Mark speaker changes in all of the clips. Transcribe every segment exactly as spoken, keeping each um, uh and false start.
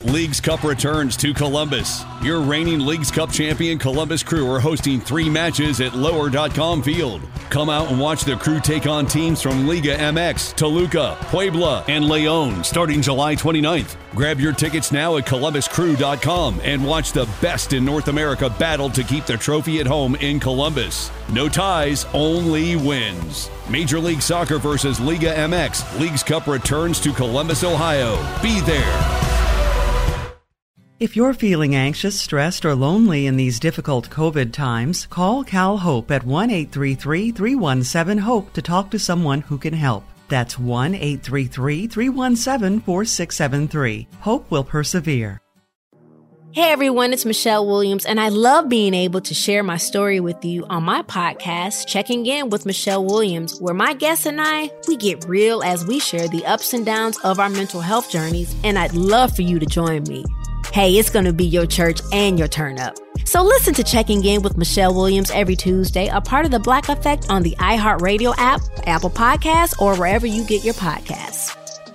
Speaker 1: Leagues Cup returns to Columbus. Your reigning Leagues Cup champion Columbus Crew are hosting three matches at lower dot com Field. Come out and watch the Crew take on teams from Liga M X, Toluca, Puebla, and León starting July twenty-ninth. Grab your tickets now at columbus crew dot com and watch the best in North America battle to keep the trophy at home in Columbus. No ties, only wins. Major League Soccer versus Liga M X. Leagues Cup returns to Columbus, Ohio. Be there.
Speaker 2: If you're feeling anxious, stressed, or lonely in these difficult COVID times, call Cal Hope at one eight three three, three one seven, HOPE to talk to someone who can help. That's one eight three three, three one seven, four six seven three. Hope will persevere.
Speaker 3: Hey everyone, it's Michelle Williams, and I love being able to share my story with you on my podcast, Checking In with Michelle Williams, where my guests and I, we get real as we share the ups and downs of our mental health journeys, and I'd love for you to join me. Hey, it's going to be your church and your turn up. So listen to Checking In with Michelle Williams every Tuesday, a part of the Black Effect on the iHeartRadio app, Apple Podcasts, or wherever you get your podcasts.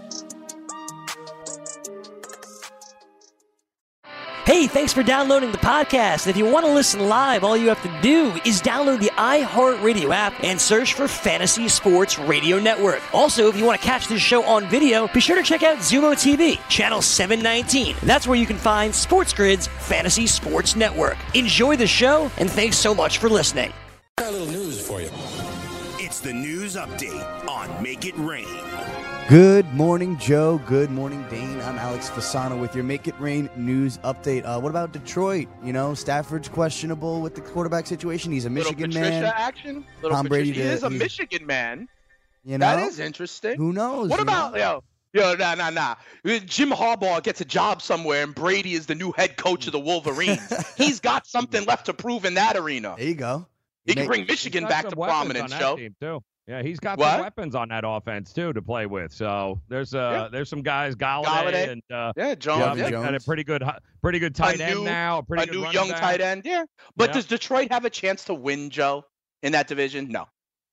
Speaker 4: Hey, thanks for downloading the podcast. If you want to listen live, all you have to do is download the iHeartRadio app and search for Fantasy Sports Radio Network. Also, if you want to catch this show on video, be sure to check out Zumo T V, channel seven nineteen. That's where you can find Sports Grid's Fantasy Sports Network. Enjoy the show, and thanks so much for listening.
Speaker 5: Got a little news for you.
Speaker 6: It's the news update on Make It Rain.
Speaker 7: Good morning, Joe. Good morning, Dane. I'm Alex Fasano with your Make It Rain news update. Uh, what about Detroit? You know, Stafford's questionable with the quarterback situation. He's a Michigan
Speaker 8: Little Patricia
Speaker 7: man.
Speaker 8: action. Little
Speaker 7: Tom
Speaker 8: Patricia.
Speaker 7: Brady
Speaker 8: He is a
Speaker 7: he's-
Speaker 8: Michigan man.
Speaker 7: You know,
Speaker 8: That is interesting.
Speaker 7: Who knows?
Speaker 8: What
Speaker 7: you
Speaker 8: about
Speaker 7: know?
Speaker 8: yo? Yo, nah, nah, nah. Jim Harbaugh gets a job somewhere, and Brady is the new head coach of the Wolverines. He's got something left to prove in that arena.
Speaker 7: There you go.
Speaker 8: He
Speaker 7: You
Speaker 8: can
Speaker 7: may-
Speaker 8: bring Michigan
Speaker 9: He's got
Speaker 8: back
Speaker 9: some
Speaker 8: to
Speaker 9: weapons
Speaker 8: prominence,
Speaker 9: on that
Speaker 8: Joe.
Speaker 9: team, too. Yeah, he's got
Speaker 8: What?
Speaker 9: some weapons on that offense too to play with. So there's uh
Speaker 8: Yeah.
Speaker 9: there's some guys, Galladay,
Speaker 8: Galladay.
Speaker 9: and uh,
Speaker 8: Yeah, Jones.
Speaker 9: yeah,
Speaker 8: Yeah.
Speaker 9: they got a pretty good hi- pretty good tight
Speaker 8: A
Speaker 9: end
Speaker 8: new-
Speaker 9: now. A pretty
Speaker 8: A
Speaker 9: good
Speaker 8: new
Speaker 9: running
Speaker 8: young
Speaker 9: back.
Speaker 8: tight end. Yeah. But
Speaker 9: Yeah.
Speaker 8: does Detroit have a chance to win, Joe, in that division? No.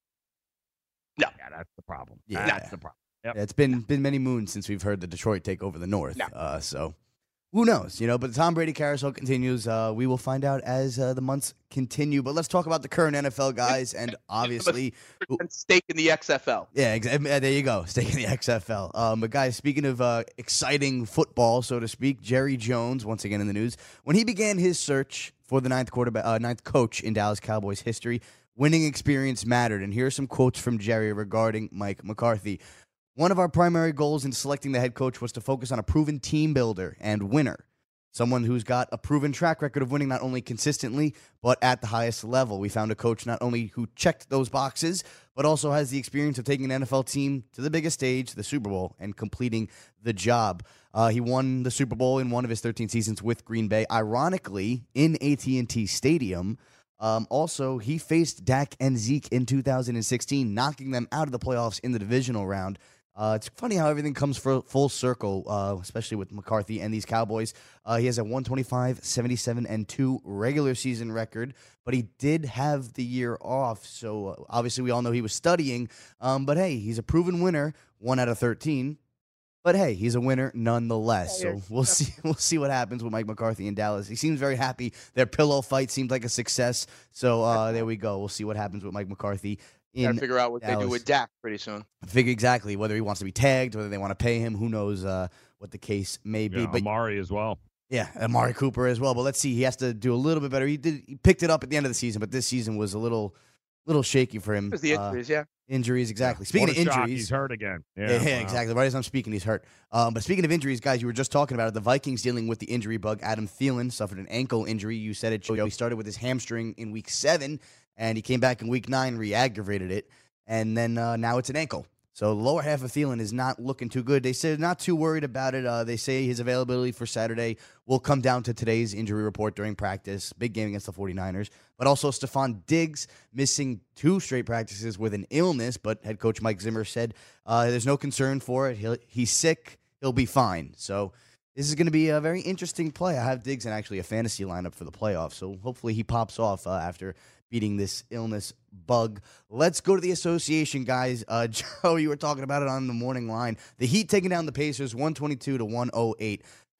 Speaker 8: No.
Speaker 9: Yeah, that's the problem.
Speaker 7: Yeah.
Speaker 9: That's the problem. Yep.
Speaker 7: Yeah, it's been been many moons since we've heard the Detroit take over the North.
Speaker 8: No.
Speaker 7: Uh, so who knows? You know, but the Tom Brady carousel continues. Uh, we will find out as uh, the months continue. But let's talk about the current N F L guys, and obviously,
Speaker 8: And stake in the X F L.
Speaker 7: yeah, exa- uh, there you go, staying in the X F L. Um, but guys, speaking of uh, exciting football, so to speak, Jerry Jones once again in the news when he began his search for the ninth quarterback, uh, ninth coach in Dallas Cowboys history. Winning experience mattered, and here are some quotes from Jerry regarding Mike McCarthy. One of our primary goals in selecting the head coach was to focus on a proven team builder and winner. Someone who's got a proven track record of winning not only consistently, but at the highest level. We found a coach not only who checked those boxes, but also has the experience of taking an N F L team to the biggest stage, the Super Bowl, and completing the job. Uh, he won the Super Bowl in one of his thirteen seasons with Green Bay, ironically, in A T and T Stadium. Um, also, he faced Dak and Zeke in two thousand sixteen, knocking them out of the playoffs in the divisional round. Uh, it's funny how everything comes for full circle, uh, especially with McCarthy and these Cowboys. Uh, he has a one twenty-five, seventy-seven, and two regular season record, but he did have the year off, so uh, obviously we all know he was studying. Um, but hey, he's a proven winner, one out of thirteen. But hey, he's a winner nonetheless. So we'll see. We'll see what happens with Mike McCarthy in Dallas. He seems very happy. Their pillow fight seemed like a success. So uh, there we go. We'll see what happens with Mike McCarthy. In
Speaker 8: Gotta figure out what they do
Speaker 7: Dallas.
Speaker 8: with Dak pretty soon.
Speaker 7: Figure exactly whether he wants to be tagged, whether they want to pay him. Who knows uh, what the case may be.
Speaker 9: Yeah,
Speaker 7: but
Speaker 9: Amari as well.
Speaker 7: yeah, Amari Cooper as well. But let's see. He has to do a little bit better. He did. He picked it up at the end of the season, but this season was a little, little shaky for him.
Speaker 8: It was the
Speaker 7: Uh,
Speaker 8: injuries, yeah.
Speaker 7: Injuries, exactly. Speaking
Speaker 9: What
Speaker 7: of
Speaker 9: a shock,
Speaker 7: injuries,
Speaker 9: he's hurt again. Yeah,
Speaker 7: yeah, yeah,
Speaker 9: wow.
Speaker 7: exactly. Right as I'm speaking, he's hurt. Um, but speaking of injuries, guys, you were just talking about it. The Vikings dealing with the injury bug. Adam Thielen suffered an ankle injury. You said it, Joe. He started with his hamstring in week seven, and he came back in week nine, re-aggravated it, and then uh, now it's an ankle. So the lower half of Thielen is not looking too good. They said not too worried about it. Uh, they say his availability for Saturday will come down to today's injury report during practice. Big game against the 49ers. But also Stephon Diggs missing two straight practices with an illness, but head coach Mike Zimmer said uh, there's no concern for it. He'll, he's sick. He'll be fine. So this is going to be a very interesting play. I have Diggs in actually a fantasy lineup for the playoffs, so hopefully he pops off uh, after beating this illness bug. Let's go to the association, guys. Uh, Joe, you were talking about it on the morning line. The Heat taking down the Pacers one twenty-two to one oh eight.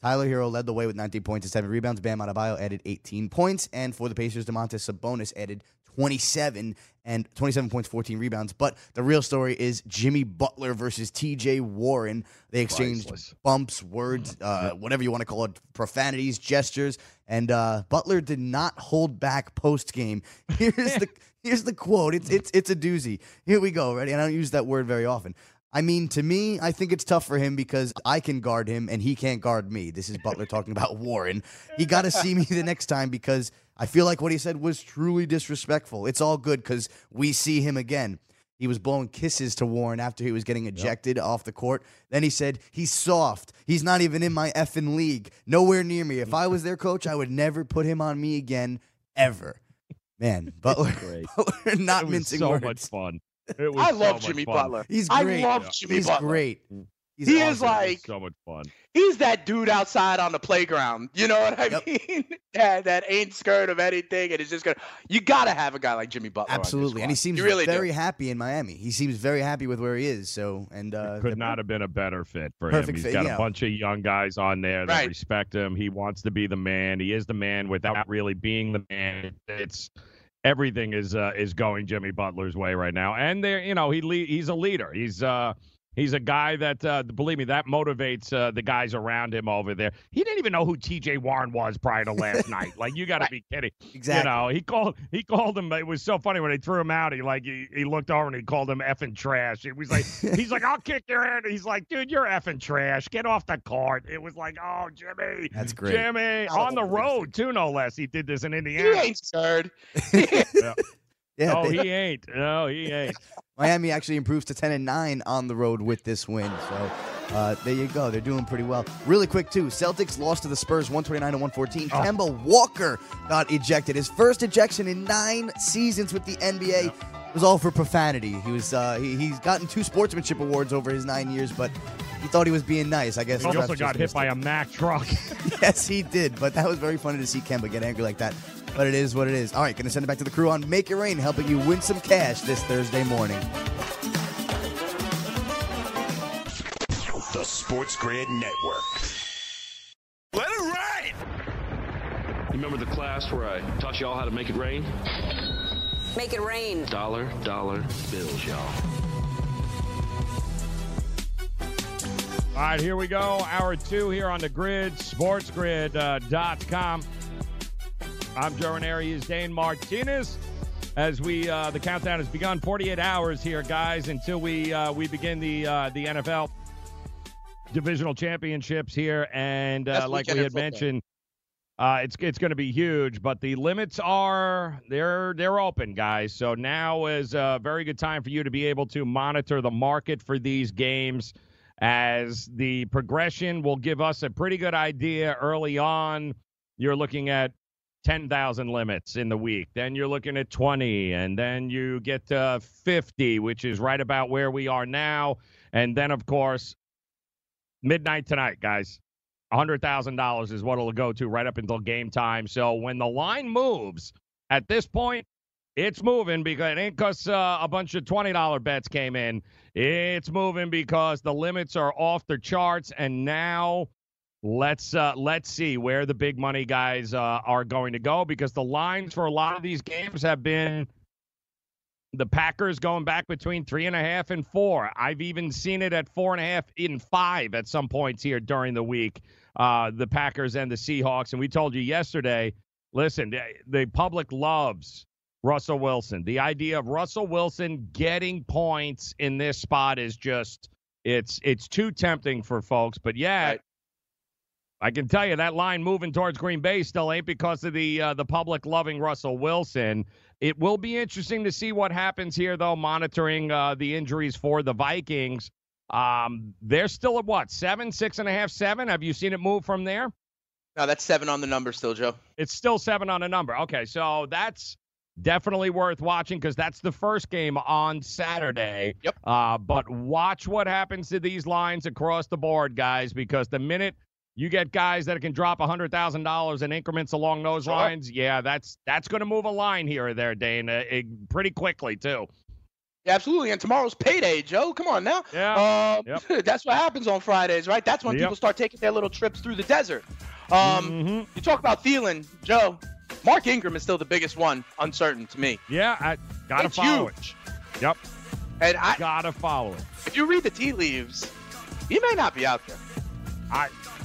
Speaker 7: Tyler Hero led the way with nineteen points and seven rebounds. Bam Adebayo added eighteen points. And for the Pacers, Domantas Sabonis added twenty-seven and twenty-seven points, fourteen rebounds. But the real story is Jimmy Butler versus T J Warren. They exchanged
Speaker 9: Priceless.
Speaker 7: bumps, words, uh, whatever you want to call it, profanities, gestures. And uh, Butler did not hold back post-game. Here's the here's the quote. It's it's it's a doozy. Here we go. Ready? And I don't use that word very often. I mean, to me, I think it's tough for him because I can guard him and he can't guard me. This is Butler talking about Warren. He got to see me the next time because I feel like what he said was truly disrespectful. It's all good because we see him again. He was blowing kisses to Warren after he was getting ejected yep. off the court. Then he said, he's soft. He's not even in my effing league. Nowhere near me. If I was their coach, I would never put him on me again, ever. Man, Butler, Butler not
Speaker 9: it was
Speaker 7: mincing
Speaker 9: so
Speaker 7: words.
Speaker 9: much fun. It was
Speaker 8: I
Speaker 9: so
Speaker 8: love
Speaker 9: much
Speaker 8: Jimmy
Speaker 9: fun.
Speaker 8: Butler.
Speaker 7: He's great.
Speaker 8: I love
Speaker 7: yeah.
Speaker 8: Jimmy
Speaker 7: He's
Speaker 8: Butler.
Speaker 7: great. He's
Speaker 8: he
Speaker 7: awesome.
Speaker 8: is like
Speaker 9: so much fun.
Speaker 8: He's that dude outside on the playground. You know what I
Speaker 7: Yep.
Speaker 8: mean? that that ain't scared of anything, and it's just gonna. You gotta have a guy like Jimmy Butler.
Speaker 7: Absolutely, and he seems
Speaker 8: you really
Speaker 7: very
Speaker 8: do.
Speaker 7: happy in Miami. He seems very happy with where he is. So, and uh,
Speaker 9: Could not have been a better fit for
Speaker 7: Perfect
Speaker 9: him. He's
Speaker 7: fit,
Speaker 9: got
Speaker 7: yeah.
Speaker 9: a bunch of young guys on there that
Speaker 8: Right.
Speaker 9: respect him. He wants to be the man. He is the man without really being the man. It's everything is uh, is going Jimmy Butler's way right now, and there, you know, he le- he's a leader. He's uh he's a guy that uh, believe me, that motivates uh, the guys around him over there. He didn't even know who T J Warren was prior to last night. Like, you got to be kidding.
Speaker 7: Exactly.
Speaker 9: You know, he called he called him. It was so funny when they threw him out. He like he, he looked over and he called him effing trash. It was like he's like, I'll kick your head. He's like, dude, you're effing trash. Get off the court. It was like, oh, Jimmy,
Speaker 7: That's great.
Speaker 9: Jimmy on the road too, no less. He did this in
Speaker 8: He
Speaker 9: Indiana.
Speaker 8: ain't scared.
Speaker 9: Yeah.
Speaker 7: Yeah,
Speaker 9: No,
Speaker 7: they-
Speaker 9: he ain't. No, he ain't.
Speaker 7: Miami actually improves to ten and nine on the road with this win. So uh, there you go. They're doing pretty well. Really quick, too. Celtics lost to the Spurs one twenty-nine to one fourteen.
Speaker 9: Oh.
Speaker 7: Kemba Walker got ejected. His first ejection in nine seasons with the N B A.
Speaker 9: Yep.
Speaker 7: It was all for profanity. He was uh, he, he's gotten two sportsmanship awards over his nine years, but he thought he was being nice. I guess
Speaker 9: He
Speaker 7: refs
Speaker 9: also
Speaker 7: just
Speaker 9: got hit
Speaker 7: missed
Speaker 9: by
Speaker 7: it.
Speaker 9: a Mack truck.
Speaker 7: Yes, he did. But that was very funny to see Kemba get angry like that. But it is what it is. All right, going to send it back to the crew on Make It Rain, helping you win some cash this Thursday morning.
Speaker 6: The Sports Grid Network. Let it rain!
Speaker 5: You remember the class where I taught y'all how to make it rain?
Speaker 10: Make it rain.
Speaker 5: Dollar, dollar bills, y'all.
Speaker 9: All right, here we go. Hour two here on the grid, sports grid dot com. I'm Joe Ranieri. He is Dane Martinez. As we, uh, the countdown has begun. forty-eight hours here, guys, until we uh, we begin the uh, the N F L divisional championships here. And uh,
Speaker 8: Best
Speaker 9: like we
Speaker 8: weekend in
Speaker 9: had
Speaker 8: football.
Speaker 9: mentioned, uh, it's it's going to be huge. But the limits are they're they're open, guys. So now is a very good time for you to be able to monitor the market for these games, as the progression will give us a pretty good idea early on. You're looking at ten thousand limits in the week. Then you're looking at twenty, and then you get to fifty, which is right about where we are now. And then, of course, midnight tonight, guys, one hundred thousand dollars is what it'll go to right up until game time. So when the line moves, at this point, it's moving because it ain't because uh, a bunch of twenty dollar bets came in. It's moving because the limits are off the charts, and now let's uh, let's see where the big money guys uh, are going to go, because the lines for a lot of these games have been the Packers going back between three and a half and four. I've even seen it at four and a half in five at some points here during the week, uh, the Packers and the Seahawks. And we told you yesterday, listen, the, the public loves Russell Wilson. The idea of Russell Wilson getting points in this spot is just, it's it's too tempting for folks. But yeah,
Speaker 8: Right.
Speaker 9: I can tell you that line moving towards Green Bay still ain't because of the uh, the public loving Russell Wilson. It will be interesting to see what happens here, though, monitoring uh, the injuries for the Vikings. Um, they're still at what, seven, six and a half, seven? Have you seen it move from there?
Speaker 8: No, that's seven on the number still, Joe.
Speaker 9: It's still seven on a number. Okay, so that's definitely worth watching, because that's the first game on Saturday.
Speaker 8: Yep.
Speaker 9: Uh, but watch what happens to these lines across the board, guys, because the minute you get guys that can drop one hundred thousand dollars in increments along those
Speaker 8: Sure.
Speaker 9: lines, yeah, that's that's going to move a line here or there, Dane, uh, it, pretty quickly, too.
Speaker 8: Yeah, absolutely. And tomorrow's payday, Joe. Come on now.
Speaker 9: Yeah.
Speaker 8: Uh,
Speaker 9: yep.
Speaker 8: That's what happens on Fridays, right? That's when
Speaker 9: Yep.
Speaker 8: people start taking their little trips through the desert. Um,
Speaker 9: mm-hmm.
Speaker 8: You talk about Thielen, Joe. Mark Ingram is still the biggest one, uncertain to me.
Speaker 9: Yeah, I gotta
Speaker 8: It's
Speaker 9: follow
Speaker 8: huge.
Speaker 9: it. Yep.
Speaker 8: And I
Speaker 9: gotta follow it.
Speaker 8: If you read the tea leaves, he may not be out there.
Speaker 9: I.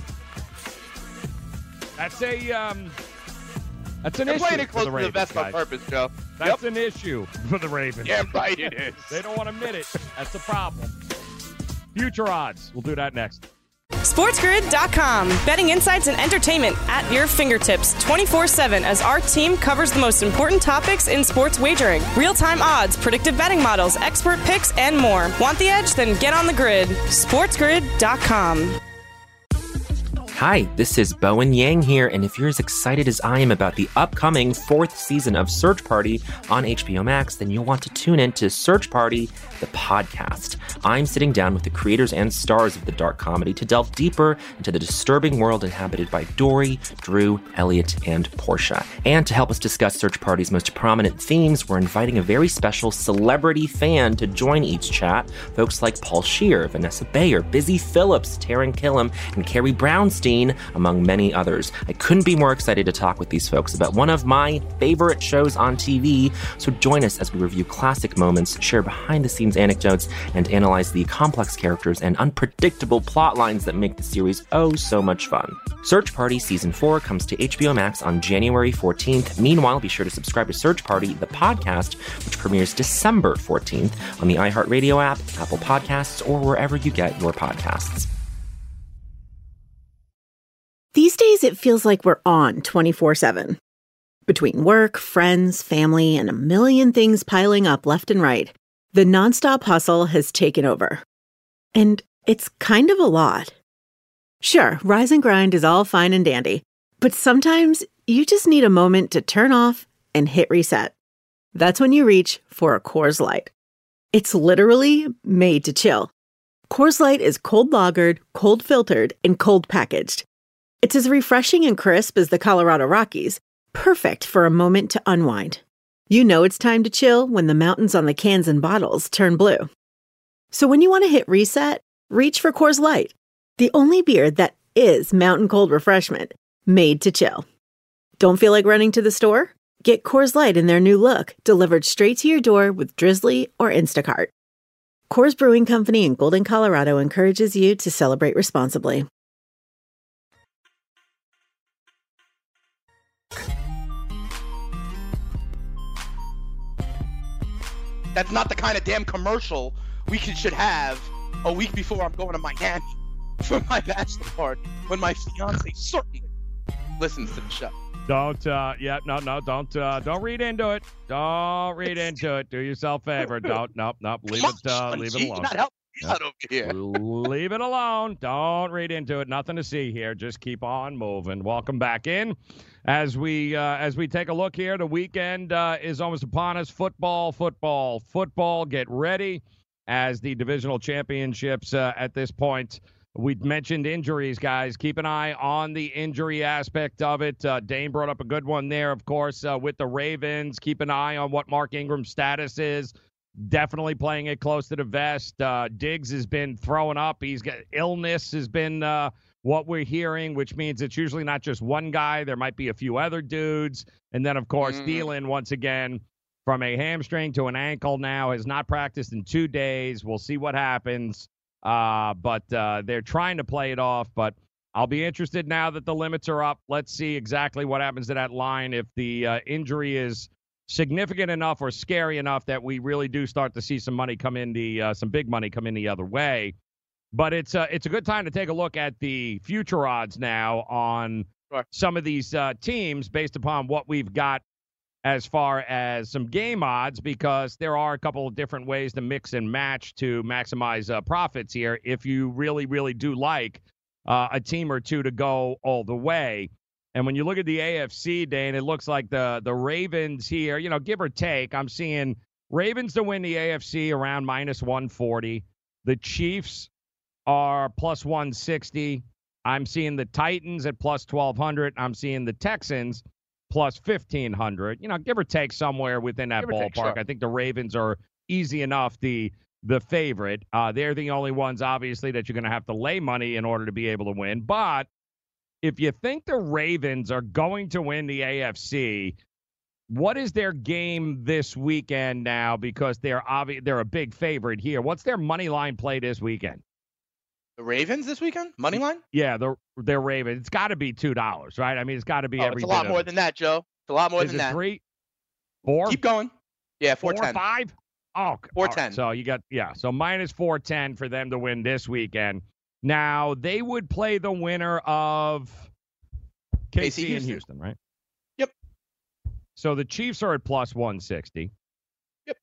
Speaker 9: That's a um. That's an
Speaker 8: They're
Speaker 9: issue
Speaker 8: playing it
Speaker 9: for
Speaker 8: close
Speaker 9: the
Speaker 8: to the
Speaker 9: Ravens,
Speaker 8: vest on
Speaker 9: guys.
Speaker 8: purpose, Joe.
Speaker 9: That's
Speaker 8: Yep.
Speaker 9: an issue for the Ravens.
Speaker 8: Yeah, right it is.
Speaker 9: They don't want to admit it. That's the problem. Future odds. We'll do that next.
Speaker 11: SportsGrid dot com. Betting insights and entertainment at your fingertips twenty-four seven as our team covers the most important topics in sports wagering. Real-time odds, predictive betting models, expert picks, and more. Want the edge? Then get on the grid. SportsGrid dot com.
Speaker 12: Hi, this is Bowen Yang here, and if you're as excited as I am about the upcoming fourth season of Search Party on H B O Max, then you'll want to tune in to Search Party, the podcast. I'm sitting down with the creators and stars of the dark comedy to delve deeper into the disturbing world inhabited by Dory, Drew, Elliot, and Portia. And to help us discuss Search Party's most prominent themes, we're inviting a very special celebrity fan to join each chat. Folks like Paul Scheer, Vanessa Bayer, Busy Phillips, Taran Killam, and Carrie Brownstein, among many others. I couldn't be more excited to talk with these folks about one of my favorite shows on T V, so join us as we review classic moments, share behind-the-scenes anecdotes, and analyze the complex characters and unpredictable plot lines that make the series oh so much fun. Search Party Season four comes to H B O Max on January fourteenth. Meanwhile, be sure to subscribe to Search Party, the podcast, which premieres December fourteenth on the iHeartRadio app, Apple Podcasts, or wherever you get your podcasts.
Speaker 13: These days, it feels like we're on twenty-four seven. Between work, friends, family, and a million things piling up left and right, the nonstop hustle has taken over. And it's kind of a lot. Sure, rise and grind is all fine and dandy, but sometimes you just need a moment to turn off and hit reset. That's when you reach for a Coors Light. It's literally made to chill. Coors Light is cold lagered, cold filtered, and cold packaged. It's as refreshing and crisp as the Colorado Rockies, perfect for a moment to unwind. You know it's time to chill when the mountains on the cans and bottles turn blue. So when you want to hit reset, reach for Coors Light, the only beer that is mountain cold refreshment, made to chill. Don't feel like running to the store? Get Coors Light in their new look, delivered straight to your door with Drizzly or Instacart. Coors Brewing Company in Golden, Colorado encourages you to celebrate responsibly.
Speaker 8: That's not the kind of damn commercial we could, should have a week before I'm going to Miami for my bachelor party when my fiance certainly listens to the show.
Speaker 9: Don't, uh, yeah, no, no, don't, uh, don't read into it. Don't read into it. Do yourself a favor. Don't, nope, nope. Leave it, uh, leave it alone.
Speaker 8: You're not helping me out over here.
Speaker 9: Leave it alone. Don't read into it. Nothing to see here. Just keep on moving. Welcome back in. As we uh, as we take a look here, the weekend uh, is almost upon us. Football, football, football. Get ready as the divisional championships uh, at this point. We mentioned injuries, guys. Keep an eye on the injury aspect of it. Uh, Dane brought up a good one there, of course, uh, with the Ravens. Keep an eye on what Mark Ingram's status is. Definitely playing it close to the vest. Uh, Diggs has been throwing up. He's got illness has been uh, what we're hearing, which means it's usually not just one guy. There might be a few other dudes. And then, of course, mm. Thielen, once again, from a hamstring to an ankle now, has not practiced in two days. We'll see what happens. Uh, but uh, they're trying to play it off. But I'll be interested now that the limits are up. Let's see exactly what happens to that line. If the uh, injury is significant enough or scary enough that we really do start to see some money come in the uh, some big money come in the other way. But it's uh, it's a good time to take a look at the future odds now on sure. some of these uh, teams based upon what we've got as far as some game odds, because there are a couple of different ways to mix and match to maximize uh, profits here if you really, really do like uh, a team or two to go all the way. And when you look at the A F C, Dane, it looks like the the Ravens here, you know, give or take, I'm seeing Ravens to win the A F C around minus one forty. The Chiefs are plus one sixty. I'm seeing the Titans at plus twelve hundred. I'm seeing the Texans plus fifteen hundred. You know, give or take somewhere within that give ballpark. Take, sure. I think the Ravens are easy enough the the favorite. Uh, they're the only ones, obviously, that you're going to have to lay money in order to be able to win. But if you think the Ravens are going to win the A F C, what is their game this weekend now? Because they're obvi- they're a big favorite here. What's their money line play this weekend?
Speaker 8: The Ravens this weekend? Money line?
Speaker 9: Yeah, the their Ravens. It's got to be two dollars, right? I mean, it's got to be
Speaker 8: oh,
Speaker 9: every.
Speaker 8: It's a lot
Speaker 9: bit
Speaker 8: more
Speaker 9: of
Speaker 8: than that, Joe. It's a lot more
Speaker 9: is
Speaker 8: than
Speaker 9: it
Speaker 8: that.
Speaker 9: Three, four.
Speaker 8: Keep going. Yeah, four
Speaker 9: four
Speaker 8: ten.
Speaker 9: Five. Oh,
Speaker 8: four
Speaker 9: ten.
Speaker 8: ten.
Speaker 9: Right. So you got yeah. So minus four ten for them to win this weekend. Now they would play the winner of K C, K C and Houston, right?
Speaker 8: Yep.
Speaker 9: So the Chiefs are at plus one sixty.
Speaker 8: Yep.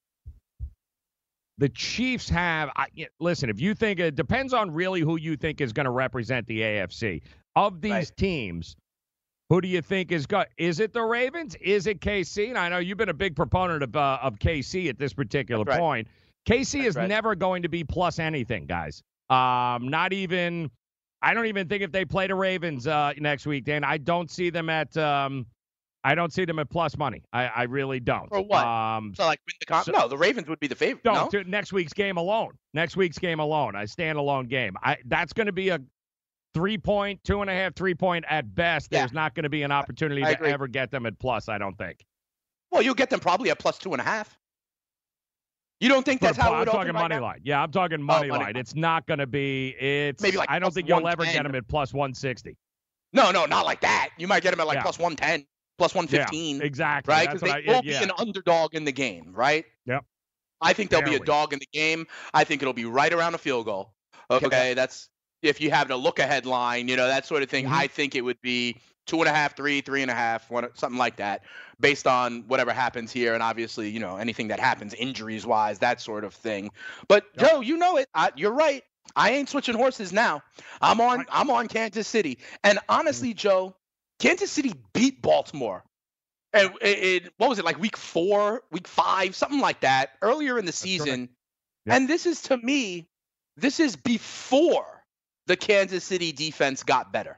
Speaker 9: The Chiefs have, I, listen, if you think, it depends on really who you think is going to represent the A F C. Of these
Speaker 8: right.
Speaker 9: teams, who do you think is going? Is it the Ravens? Is it K C? And I know you've been a big proponent of uh, of K C at this particular
Speaker 8: right.
Speaker 9: point. K C
Speaker 8: That's
Speaker 9: is
Speaker 8: right.
Speaker 9: never going to be plus anything, guys. Um, not even, I don't even think if they play the Ravens uh, next week, Dan, I don't see them at, um, I don't see them at plus money. I, I really don't.
Speaker 8: For what?
Speaker 9: Um,
Speaker 8: so like win the con- so, no, the Ravens would be the favorite.
Speaker 9: No,
Speaker 8: no?
Speaker 9: To next week's game alone. Next week's game alone. A standalone game. I that's going to be a three point, two and a half, three point at best.
Speaker 8: Yeah.
Speaker 9: There's not going to be an opportunity
Speaker 8: I
Speaker 9: to
Speaker 8: agree.
Speaker 9: ever get them at plus, I don't think.
Speaker 8: Well, you'll get them probably at plus two and a half. You don't think that's
Speaker 9: But,
Speaker 8: how it
Speaker 9: I'm
Speaker 8: would
Speaker 9: talking
Speaker 8: open
Speaker 9: money
Speaker 8: right
Speaker 9: line. Yeah, I'm talking money,
Speaker 8: money
Speaker 9: line.
Speaker 8: line.
Speaker 9: It's not going to be. It's
Speaker 8: Maybe like
Speaker 9: I don't
Speaker 8: plus
Speaker 9: think you'll ever
Speaker 8: one ten.
Speaker 9: get them at plus one sixty.
Speaker 8: now? No, no, not like that. You might get them at like
Speaker 9: Yeah.
Speaker 8: plus one ten, plus one fifteen.
Speaker 9: Yeah, exactly.
Speaker 8: Right?
Speaker 9: That's
Speaker 8: Because
Speaker 9: what
Speaker 8: they
Speaker 9: I-
Speaker 8: will
Speaker 9: yeah.
Speaker 8: be an underdog in the game, right?
Speaker 9: Yep.
Speaker 8: I think they'll be
Speaker 9: Barely.
Speaker 8: a dog in the game. I think it'll be right around a field goal. Okay,
Speaker 7: Okay.
Speaker 8: that's if you have a look ahead line, you know, that sort of thing.
Speaker 9: Mm-hmm.
Speaker 8: I think it would be two and a half, three, three and a half, one, something like that, based on whatever happens here, and obviously, you know, anything that happens injuries wise, that sort of thing. But
Speaker 9: Yep.
Speaker 8: Joe, you know it. I, you're right. I ain't switching horses now. I'm on.
Speaker 9: Right.
Speaker 8: I'm on Kansas City, and honestly,
Speaker 9: Mm-hmm.
Speaker 8: Joe, Kansas City beat Baltimore. And it, it, what was it, like week four, week five, something like that, earlier in the season.
Speaker 9: Yep.
Speaker 8: And this is, to me, this is before the Kansas City defense got better.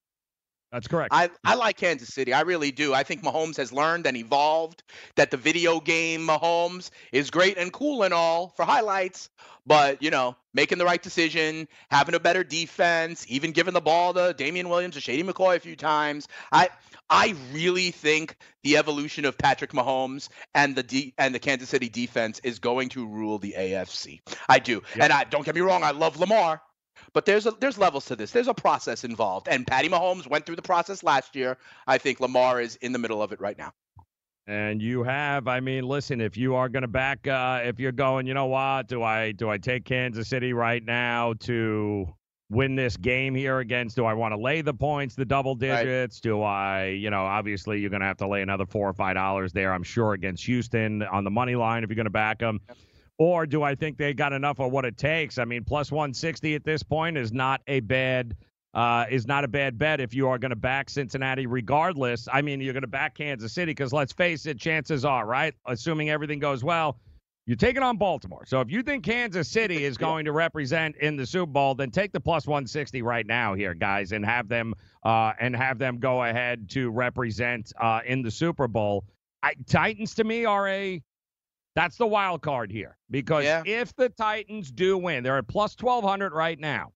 Speaker 9: That's correct.
Speaker 8: I, I like Kansas City. I really do. I think Mahomes has learned and evolved, that the video game Mahomes is great and cool and all for highlights, but, you know, making the right decision, having a better defense, even giving the ball to Damian Williams or Shady McCoy a few times. I I really think the evolution of Patrick Mahomes and the D, and the Kansas City defense is going to rule the A F C. I do.
Speaker 9: Yep.
Speaker 8: And I don't get me wrong, I love Lamar. But there's a, there's levels to this. There's a process involved. And Patty Mahomes went through the process last year. I think Lamar is in the middle of it right now.
Speaker 9: And you have, I mean, listen, if you are going to back, uh, if you're going, you know what, do I do I take Kansas City right now to win this game here against, do I want to lay the points, the double digits? Right. Do I, you know, obviously you're going to have to lay another four or five dollars there, I'm sure, against Houston on the money line if you're going to back them. Yep. Or do I think they got enough of what it takes? I mean, plus one sixty at this point is not a bad uh, is not a bad bet if you are going to back Cincinnati regardless. I mean, you're going to back Kansas City because let's face it, chances are, right, assuming everything goes well, you're taking on Baltimore. So if you think Kansas City is going to represent in the Super Bowl, then take the plus one sixty right now here, guys, and have them uh, and have them go ahead to represent uh, in the Super Bowl. I, Titans, to me, are a That's the wild card here because yeah. if the Titans do win, they're at plus twelve hundred right now.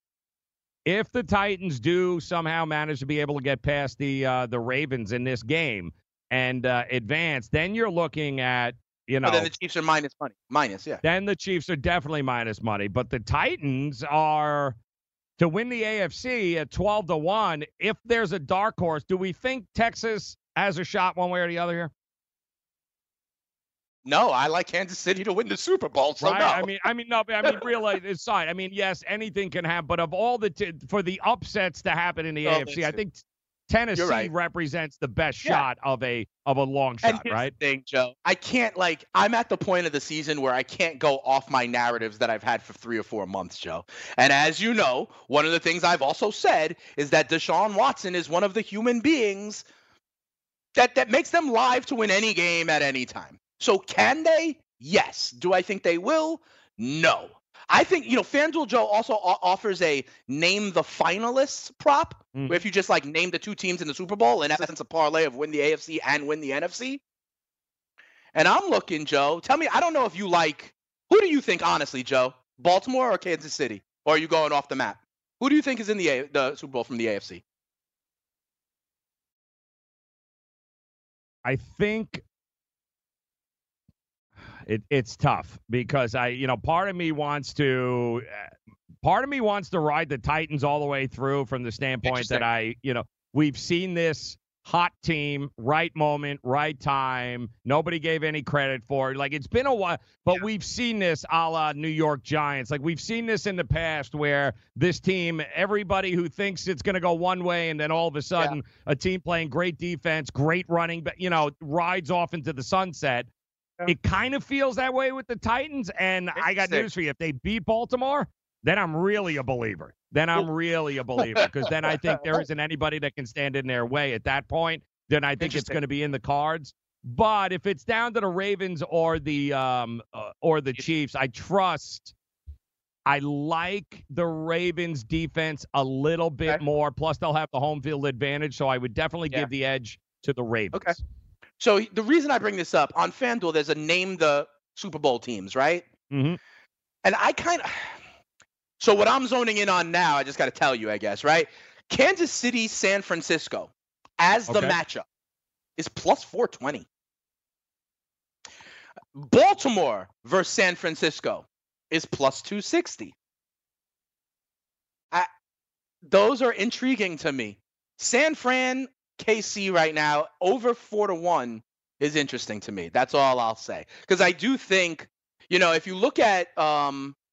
Speaker 9: If the Titans do somehow manage to be able to get past the uh, the Ravens in this game and uh, advance, then you're looking at, you know.
Speaker 8: Oh, then the Chiefs are minus money. Minus, yeah.
Speaker 9: Then the Chiefs are definitely minus money. But the Titans are, to win the A F C at twelve to one, if there's a dark horse, do we think Texas has a shot one way or the other here?
Speaker 8: No, I like Kansas City to win the Super Bowl. So
Speaker 9: right?
Speaker 8: no.
Speaker 9: I mean, I mean, no, I mean, really, aside. I mean, yes, anything can happen, but of all the t- for the upsets to happen in the
Speaker 8: oh,
Speaker 9: A F C, I think Tennessee
Speaker 8: right.
Speaker 9: represents the best
Speaker 8: yeah.
Speaker 9: shot of a of a long shot,
Speaker 8: and here's
Speaker 9: right?
Speaker 8: The thing, Joe, I can't like. I'm at the point of the season where I can't go off my narratives that I've had for three or four months, Joe. And as you know, one of the things I've also said is that Deshaun Watson is one of the human beings that that makes them live to win any game at any time. So can they? Yes. Do I think they will? No. I think, you know, FanDuel Joe also o- offers a name the finalists prop, mm. where if you just like name the two teams in the Super Bowl, in essence, a parlay of win the A F C and win the N F C. And I'm looking, Joe, tell me, I don't know if you like Who do you think, honestly, Joe? Baltimore or Kansas City? Or are you going off the map? Who do you think is in the A- the Super Bowl from the A F C?
Speaker 9: I think it, it's tough because I, you know, part of me wants to, uh, part of me wants to ride the Titans all the way through from the standpoint that I, you know, we've seen this hot team, right moment, right time. Nobody gave any credit for it. Like, it's been a while, but yeah. we've seen this a la New York Giants. Like, we've seen this in the past where this team, everybody who thinks it's going to go one way, and then all of a sudden yeah. a team playing great defense, great running, but, you know, rides off into the sunset. Yeah. It kind of feels that way with the Titans, and I got news for you. If they beat Baltimore, then I'm really a believer. Then I'm really a believer because then I think there isn't anybody that can stand in their way at that point. Then I think it's going to be in the cards. But if it's down to the Ravens or the um uh, or the Chiefs, I trust. I like the Ravens defense a little bit okay. more. Plus, they'll have the home field advantage, so I would definitely yeah. give the edge to the Ravens.
Speaker 8: Okay. So the reason I bring this up on FanDuel, there's a name the Super Bowl teams, right?
Speaker 9: Mm-hmm.
Speaker 8: And I kind of. So what I'm zoning in on now, I just got to tell you, I guess, right? Kansas City, San Francisco, as the
Speaker 9: okay.
Speaker 8: matchup, is plus four twenty. Baltimore versus San Francisco is plus two sixty. I, those are intriguing to me. San Fran, K C right now, over four to one is interesting to me. That's all I'll say. Because I do think, you know, if you look at um, –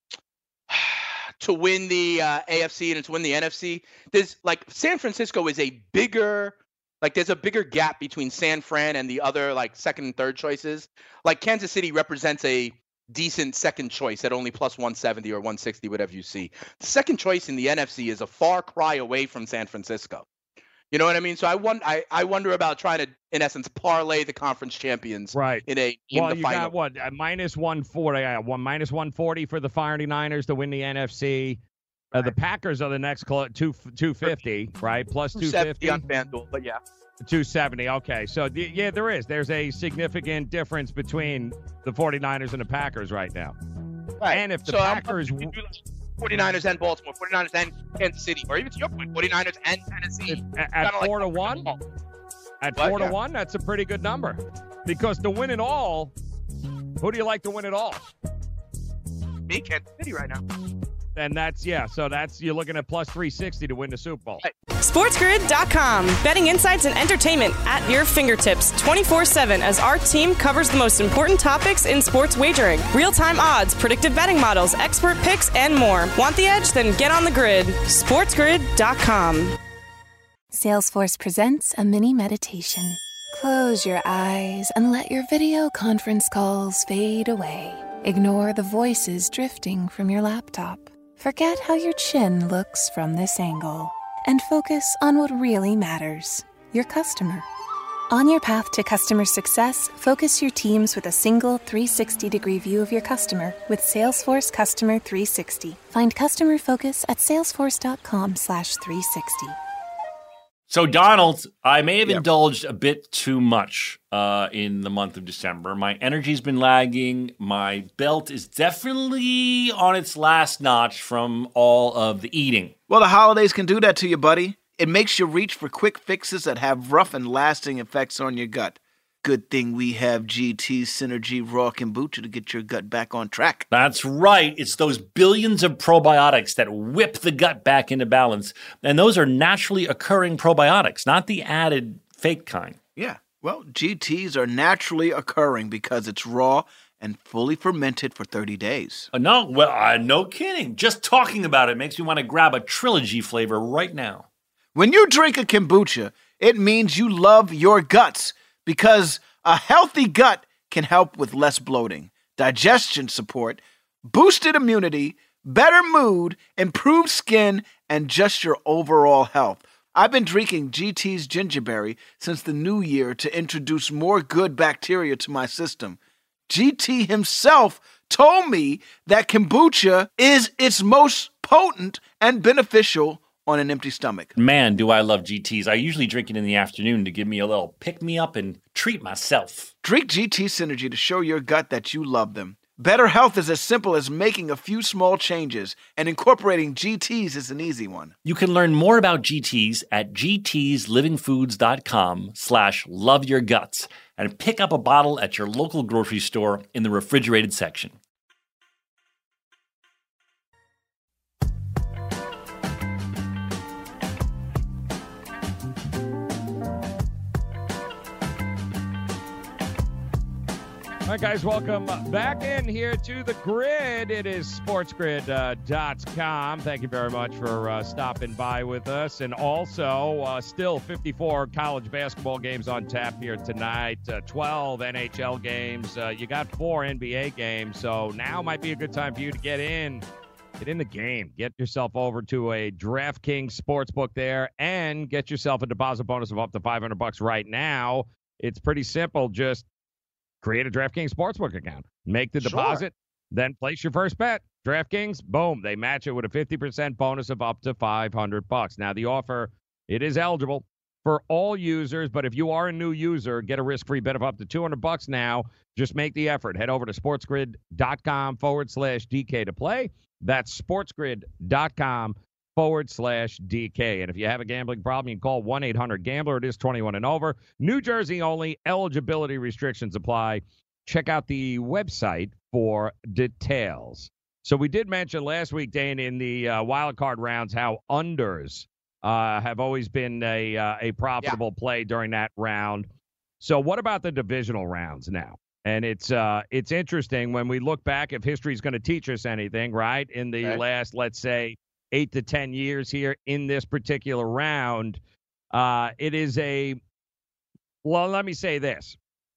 Speaker 8: to win the uh, A F C and to win the N F C, there's like San Francisco is a bigger, like there's a bigger gap between San Fran and the other like second and third choices. Like Kansas City represents a decent second choice at only plus one seventy or one sixty, whatever you see. The second choice in the N F C is a far cry away from San Francisco. You know what I mean? So I wonder, I, I wonder about trying to, in essence, parlay the conference champions
Speaker 9: right.
Speaker 8: in a in
Speaker 9: well,
Speaker 8: the
Speaker 9: you
Speaker 8: final.
Speaker 9: got what uh, minus one forty, uh, one minus one forty for the forty-niners to win the N F C. Uh, right. The Packers are the next cl- two two fifty, right? Plus two fifty
Speaker 8: on FanDuel, but yeah,
Speaker 9: two seventy. Okay, so th- yeah, there is. There's a significant difference between the forty-niners and the Packers right now.
Speaker 8: Right.
Speaker 9: And if the
Speaker 8: so
Speaker 9: Packers.
Speaker 8: I'm, I'm, forty-niners and Baltimore, forty-niners and Kansas City, or even to your point, forty-niners and Tennessee.
Speaker 9: At, at four like to one? At what? four yeah. to one, that's a pretty good number. Because to win it all, who do you like to win it all?
Speaker 8: Me, Kansas City right now.
Speaker 9: And that's, yeah, so that's, you're looking at plus three sixty to win the Super Bowl.
Speaker 8: Right.
Speaker 11: SportsGrid dot com. Betting insights and entertainment at your fingertips twenty-four seven as our team covers the most important topics in sports wagering. Real-time odds, predictive betting models, expert picks, and more. Want the edge? Then get on the grid. SportsGrid dot com.
Speaker 14: Salesforce presents a mini meditation. Close your eyes and let your video conference calls fade away. Ignore the voices drifting from your laptop. Forget how your chin looks from this angle and focus on what really matters, your customer. On your path to customer success, focus your teams with a single three sixty degree view of your customer with Salesforce Customer three sixty. Find customer focus at salesforce.com slash 360.
Speaker 15: So, Donald, I may have yep. indulged a bit too much uh, in the month of December. My energy's been lagging. My belt is definitely on its last notch from all of the eating.
Speaker 16: Well, the holidays can do that to you, buddy. It makes you reach for quick fixes that have rough and lasting effects on your gut. Good thing we have G T Synergy Raw Kombucha to get your gut back on track.
Speaker 15: That's right. It's those billions of probiotics that whip the gut back into balance. And those are naturally occurring probiotics, not the added fake kind.
Speaker 16: Yeah. Well, G Ts are naturally occurring because it's raw and fully fermented for thirty days.
Speaker 15: Uh, no, well, uh, no kidding. Just talking about it makes me want to grab a Trilogy flavor right now.
Speaker 16: When you drink a kombucha, it means you love your guts. Because a healthy gut can help with less bloating, digestion support, boosted immunity, better mood, improved skin, and just your overall health. I've been drinking G T's Gingerberry since the new year to introduce more good bacteria to my system. G T himself told me that kombucha is its most potent and beneficial on an empty stomach.
Speaker 15: Man, do I love G Ts. I usually drink it in the afternoon to give me a little pick-me-up and treat myself.
Speaker 16: Drink G T Synergy to show your gut that you love them. Better health is as simple as making a few small changes, and incorporating G Ts is an easy one.
Speaker 15: You can learn more about G Ts at gtslivingfoods.com slash loveyourguts and pick up a bottle at your local grocery store in the refrigerated section.
Speaker 9: All right, guys, welcome back in here to the grid. It is sports grid dot com. Thank you very much for uh, stopping by with us. And also, uh, still fifty-four college basketball games on tap here tonight, uh, twelve N H L games. Uh, you got four N B A games, so now might be a good time for you to get in. Get in the game. Get yourself over to a DraftKings sportsbook there and get yourself a deposit bonus of up to five hundred bucks right now. It's pretty simple. Just create a DraftKings Sportsbook account. Make the deposit, sure. Then place your first bet. DraftKings, boom, they match it with a fifty percent bonus of up to five hundred bucks. Now, the offer, it is eligible for all users, but if you are a new user, get a risk-free bet of up to two hundred bucks now. Just make the effort. Head over to sportsgrid.com forward slash DK to play. That's sportsgrid.com forward slash DK. And if you have a gambling problem, you can call one eight hundred gambler. It is twenty-one and over. New Jersey only. Eligibility restrictions apply. Check out the website for details. So we did mention last week, Dane, in the uh, wild card rounds, how unders uh, have always been a uh, a profitable yeah. play during that round. So what about the divisional rounds now? And it's uh, it's interesting when we look back, if history's going to teach us anything, right? In the okay. last, let's say, eight to ten years here in this particular round, uh, it is a, well, let me say this.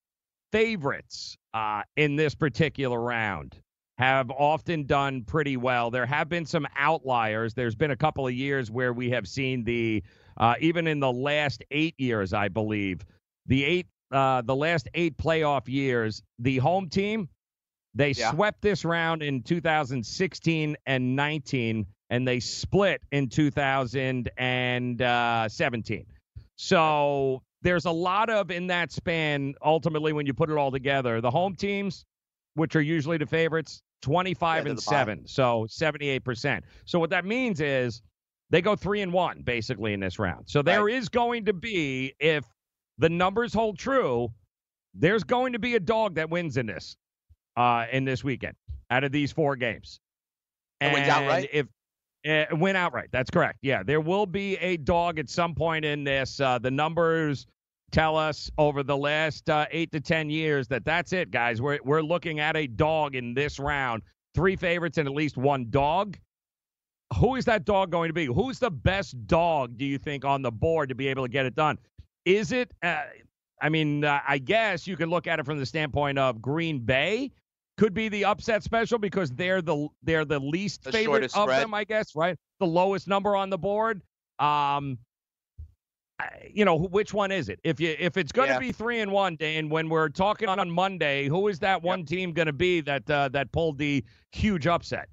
Speaker 9: Favorites uh, in this particular round have often done pretty well. There have been some outliers. There's been a couple of years where we have seen the, uh, even in the last eight years, I believe, the eight, uh, the last eight playoff years, the home team, they yeah. swept this round in two thousand sixteen and nineteen, and they split in two thousand seventeen. So there's a lot of, in that span, ultimately, when you put it all together, the home teams, which are usually the favorites, twenty-five and seven, so seventy-eight percent. So what that means is they go three and one, basically, in this round. So there right. is going to be, if the numbers hold true, there's going to be a dog that wins in this, uh, in this weekend, out of these four games.
Speaker 8: And wins outright?
Speaker 9: If Uh, win outright. That's correct. Yeah, there will be a dog at some point in this. Uh, the numbers tell us over the last uh, eight to ten years that that's it, guys. We're we're looking at a dog in this round. Three favorites and at least one dog. Who is that dog going to be? Who's the best dog, do you think, on the board to be able to get it done? Is it, uh, I mean, uh, I guess you can look at it from the standpoint of Green Bay. Could be the upset special because they're the they're the least the favorite of spread. them, I guess, right? The lowest number on the board. Um, you know, which one is it? If you if it's going to yeah. be three and one, Dane, when we're talking on Monday, who is that one yep. team going to be that uh, that pulled the huge upset?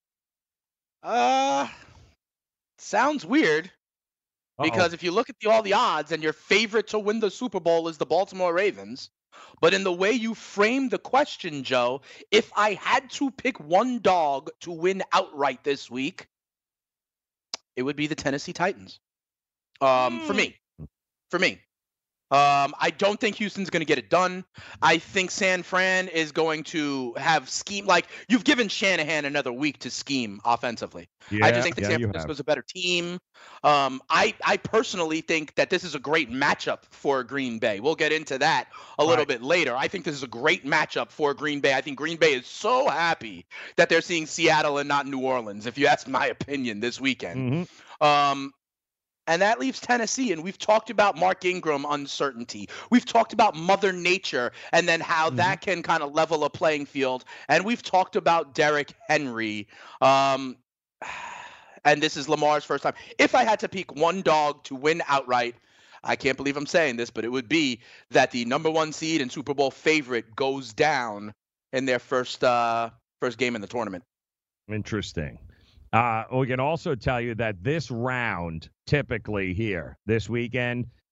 Speaker 8: Uh, sounds weird. Uh-oh. Because if you look at the, all the odds, and your favorite to win the Super Bowl is the Baltimore Ravens. But in the way you framed the question, Joe, if I had to pick one dog to win outright this week, it would be the Tennessee Titans. Um, mm. For me. For me. Um, I don't think Houston's going to get it done. I think San Fran is going to have scheme. Like, you've given Shanahan another week to scheme offensively. Yeah, I just think that yeah, San Francisco is a better team. Um, I, I personally think that this is a great matchup for Green Bay. We'll get into that a little right. bit later. I think this is a great matchup for Green Bay. I think Green Bay is so happy that they're seeing Seattle and not New Orleans, if you ask my opinion, this weekend. Mm-hmm. Um, And that leaves Tennessee, and we've talked about Mark Ingram uncertainty. We've talked about Mother Nature and then how mm-hmm. that can kind of level a playing field. And we've talked about Derrick Henry. Um, and this is Lamar's first time. If I had to pick one dog to win outright, I can't believe I'm saying this, but it would be that the number one seed and Super Bowl favorite goes down in their first uh, first game in the tournament.
Speaker 9: Interesting. Uh, we can also tell you that this round, typically here this weekend,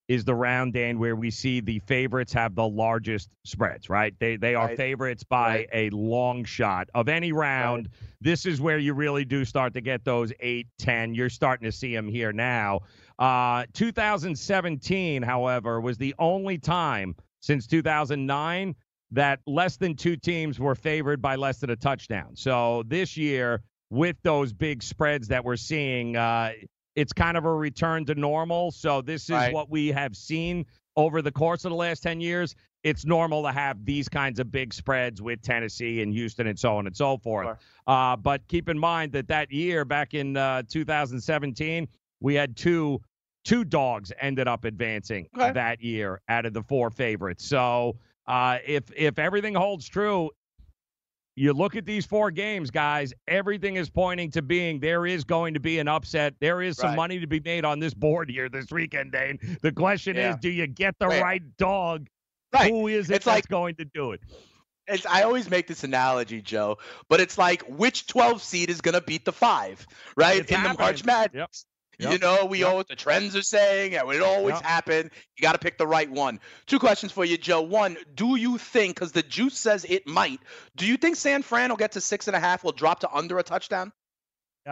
Speaker 9: is the round, Dan, where we see the favorites have the largest spreads, right? They they are
Speaker 8: right.
Speaker 9: favorites by
Speaker 8: right.
Speaker 9: a long shot of any round. Right. This is where you really do start to get those eight, ten. You're starting to see them here now. Uh, two thousand seventeen, however, was the only time since two thousand nine that less than two teams were favored by less than a touchdown. So this year, with those big spreads that we're seeing, uh, it's kind of a return to normal. So this is
Speaker 8: right.
Speaker 9: what we have seen over the course of the last ten years. It's normal to have these kinds of big spreads with Tennessee and Houston and so on and so forth. Sure. Uh, but keep in mind that that year, back in uh, two thousand seventeen, we had two two dogs ended up advancing okay. that year out of the four favorites. So uh, if if everything holds true, you look at these four games, guys, everything is pointing to being there is going to be an upset. There is some right. money to be made on this board here this weekend, Dane. The question yeah. is, do you get the Wait. right dog?
Speaker 8: Right.
Speaker 9: Who is it
Speaker 8: it's
Speaker 9: that's
Speaker 8: like,
Speaker 9: going to do it?
Speaker 8: It's, I always make this analogy, Joe, but it's like which twelve seed is going to beat the five, right?
Speaker 9: It's
Speaker 8: In
Speaker 9: happening.
Speaker 8: the March Madness.
Speaker 9: Yep. Yep.
Speaker 8: You know, we
Speaker 9: yep.
Speaker 8: always, the trends are saying it would always
Speaker 9: yep.
Speaker 8: happen. You got to pick the right one. Two questions for you, Joe. One, do you think, because the juice says it might, do you think San Fran will get to six and a half, will drop to under a touchdown?
Speaker 9: Uh,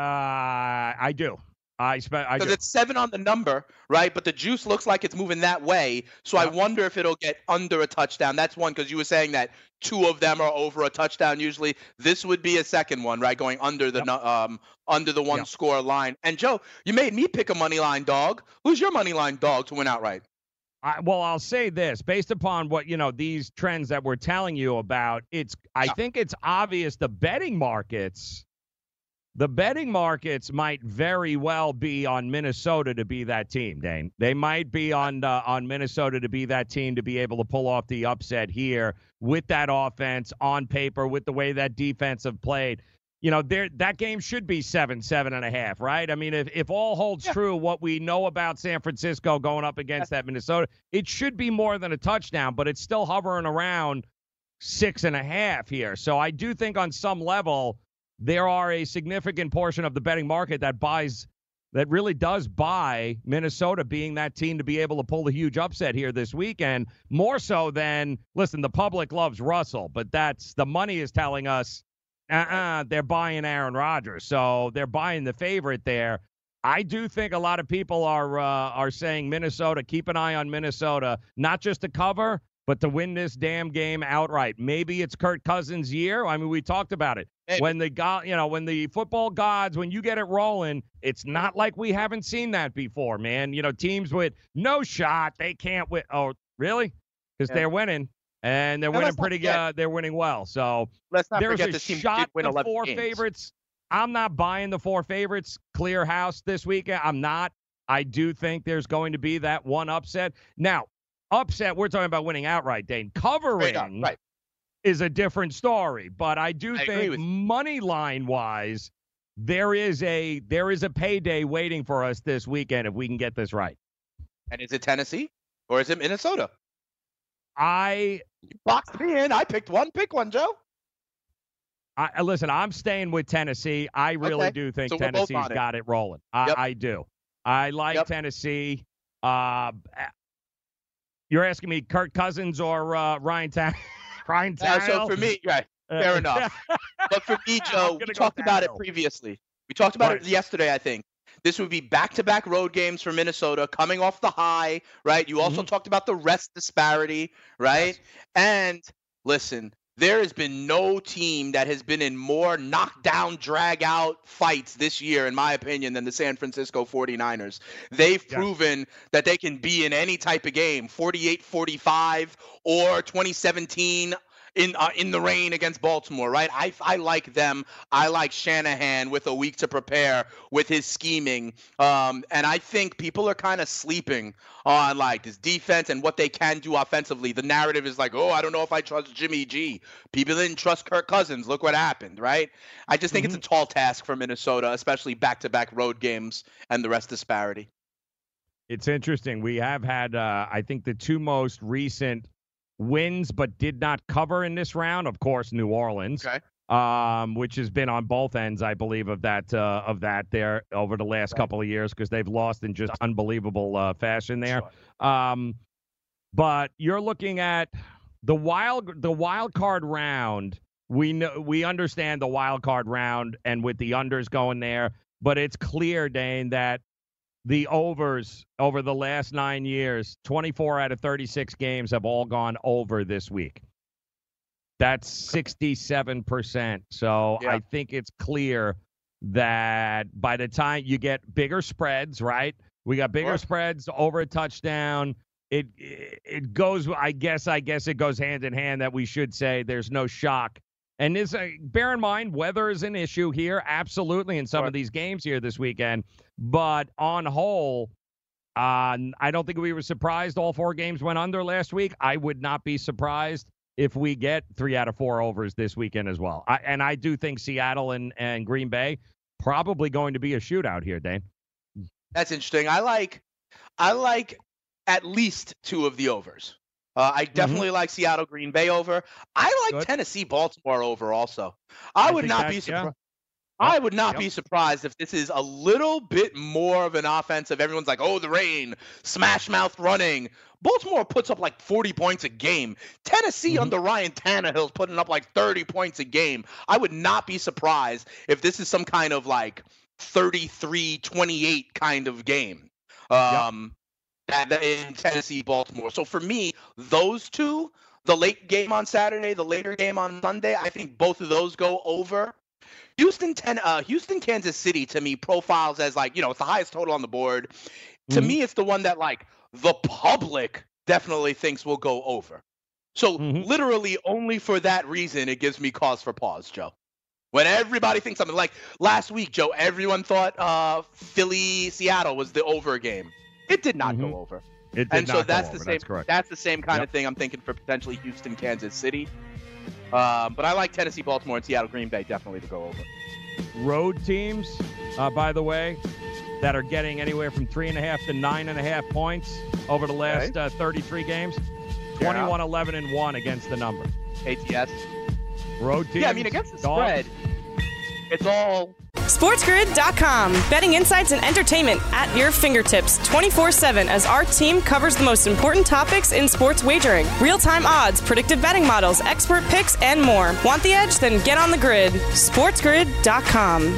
Speaker 9: I do. I expect
Speaker 8: because it's seven on the number, right? But the juice looks like it's moving that way. So yep. I wonder if it'll get under a touchdown. That's one, because you were saying that two of them are over a touchdown usually. This would be a second one, right? Going under the yep. um under the one yep. score line. And Joe, you made me pick a money line dog. Who's your money line dog to win outright?
Speaker 9: I, well, I'll say this, based upon what, you know, these trends that we're telling you about, it's I yeah. think it's obvious the betting markets. The betting markets might very well be on Minnesota to be that team, Dane. They might be on uh, on Minnesota to be that team to be able to pull off the upset here with that offense on paper, with the way that defense have played. You know, there that game should be seven, seven and a half, right? I mean, if, if all holds yeah. true, what we know about San Francisco going up against that Minnesota, it should be more than a touchdown, but it's still hovering around six and a half here. So I do think on some level, there are a significant portion of the betting market that buys, that really does buy Minnesota being that team to be able to pull the huge upset here this weekend, more so than, listen, the public loves Russell, but that's, the money is telling us, uh-uh, they're buying Aaron Rodgers. So they're buying the favorite there. I do think a lot of people are, uh, are saying Minnesota, keep an eye on Minnesota, not just to cover, but to win this damn game outright. Maybe it's Kirk Cousins' year. I mean, we talked about it. Maybe. When the god, you know, when the football gods, when you get it rolling, it's not like we haven't seen that before, man. You know, teams with no shot, they can't win. Oh, really? Because yeah. they're winning, and they're now winning pretty good. Uh, they're winning well. So
Speaker 8: let's not
Speaker 9: there's
Speaker 8: forget
Speaker 9: a
Speaker 8: this team
Speaker 9: shot
Speaker 8: did win
Speaker 9: the four
Speaker 8: games.
Speaker 9: favorites. I'm not buying the four favorites. Clear house this weekend. I'm not. I do think there's going to be that one upset. Now, upset, we're talking about winning outright, Dane. Covering
Speaker 8: right, right.
Speaker 9: is a different story, but I do
Speaker 8: I
Speaker 9: think money line wise, there is a there is a payday waiting for us this weekend if we can get this right.
Speaker 8: And is it Tennessee or is it Minnesota?
Speaker 9: I
Speaker 8: you boxed me in. I picked one. Pick one, Joe.
Speaker 9: I listen. I'm staying with Tennessee. I really
Speaker 8: okay.
Speaker 9: do think
Speaker 8: so
Speaker 9: Tennessee's
Speaker 8: it.
Speaker 9: got it rolling. I,
Speaker 8: yep.
Speaker 9: I do. I like
Speaker 8: yep.
Speaker 9: Tennessee. Uh, You're asking me Kirk Cousins or uh, Ryan Tannehill? Ryan Tannehill?
Speaker 8: Uh, so for me, right, fair enough. But for me, Joe, we talked about it previously. We talked about right. it yesterday, I think. This would be back-to-back road games for Minnesota, coming off the high, right? You also mm-hmm. talked about the rest disparity, right? Yes. And listen, there has been no team that has been in more knockdown, drag-out fights this year, in my opinion, than the San Francisco forty-niners. They've yeah. proven that they can be in any type of game, forty-eight forty-five or twenty seventeen in uh, in the rain against Baltimore, right? I, I like them. I like Shanahan with a week to prepare with his scheming. Um, and I think people are kind of sleeping on like this defense and what they can do offensively. The narrative is like, oh, I don't know if I trust Jimmy G. People didn't trust Kirk Cousins. Look what happened, right? I just think mm-hmm. it's a tall task for Minnesota, especially back-to-back road games and the rest disparity.
Speaker 9: It's interesting. We have had, uh, I think, the two most recent wins but did not cover in this round. Of course, New Orleans.
Speaker 8: Okay.
Speaker 9: um, which has been on both ends, I believe, of that uh, of that there over the last right. couple of years because they've lost in just unbelievable uh, fashion there. Sure. Um, but you're looking at the wild the wild card round. We know we understand the wild card round and with the unders going there, but it's clear, Dane, that the overs over the last nine years, twenty-four out of thirty-six games have all gone over this week. That's sixty-seven percent. So yeah. I think it's clear that by the time you get bigger spreads, right? We got bigger sure. spreads over a touchdown. It it goes, I guess, I guess it goes hand in hand that we should say there's no shock. And this, uh, bear in mind, weather is an issue here, absolutely, in some sure. of these games here this weekend. But on whole, uh, I don't think we were surprised all four games went under last week. I would not be surprised if we get three out of four overs this weekend as well. I, and I do think Seattle and, and Green Bay probably going to be a shootout here, Dane.
Speaker 8: That's interesting. I like I like at least two of the overs. Uh, I definitely mm-hmm. like Seattle Green Bay over. I like Good. Tennessee Baltimore over also. I, I would not be surprised. Yeah. I would not yep. be surprised if this is a little bit more of an offensive. Everyone's like, oh, the rain, smash mouth running. Baltimore puts up like forty points a game. Tennessee mm-hmm. under Ryan Tannehill's putting up like thirty points a game. I would not be surprised if this is some kind of like thirty-three twenty-eight kind of game um, yep. that, in Tennessee, Baltimore. So for me, those two, the late game on Saturday, the later game on Sunday, I think both of those go over. Houston, ten, uh, Houston, Kansas City, to me, profiles as like, you know, it's the highest total on the board. Mm-hmm. To me, it's the one that like the public definitely thinks will go over. So mm-hmm. literally only for that reason, it gives me cause for pause, Joe. When everybody thinks something like last week, Joe, everyone thought uh, Philly, Seattle was the over game. It did not mm-hmm. go over.
Speaker 9: It did
Speaker 8: and
Speaker 9: not
Speaker 8: so that's
Speaker 9: go
Speaker 8: the
Speaker 9: over.
Speaker 8: same.
Speaker 9: That's correct.
Speaker 8: That's the same kind
Speaker 9: yep.
Speaker 8: of thing I'm thinking for potentially Houston, Kansas City. Um, but I like Tennessee, Baltimore, and Seattle, Green Bay definitely to go over.
Speaker 9: Road teams, uh, by the way, that are getting anywhere from three and a half to nine and a half points over the last okay. uh, thirty-three games. twenty-one, eleven, and one against the number.
Speaker 8: A T S.
Speaker 9: Road teams.
Speaker 8: Yeah, I mean against the spread, it's all.
Speaker 11: SportsGrid dot com. Betting insights and entertainment at your fingertips twenty-four seven as our team covers the most important topics in sports wagering. Real-time odds, predictive betting models, expert picks, and more. Want the edge? Then get on the grid. SportsGrid dot com.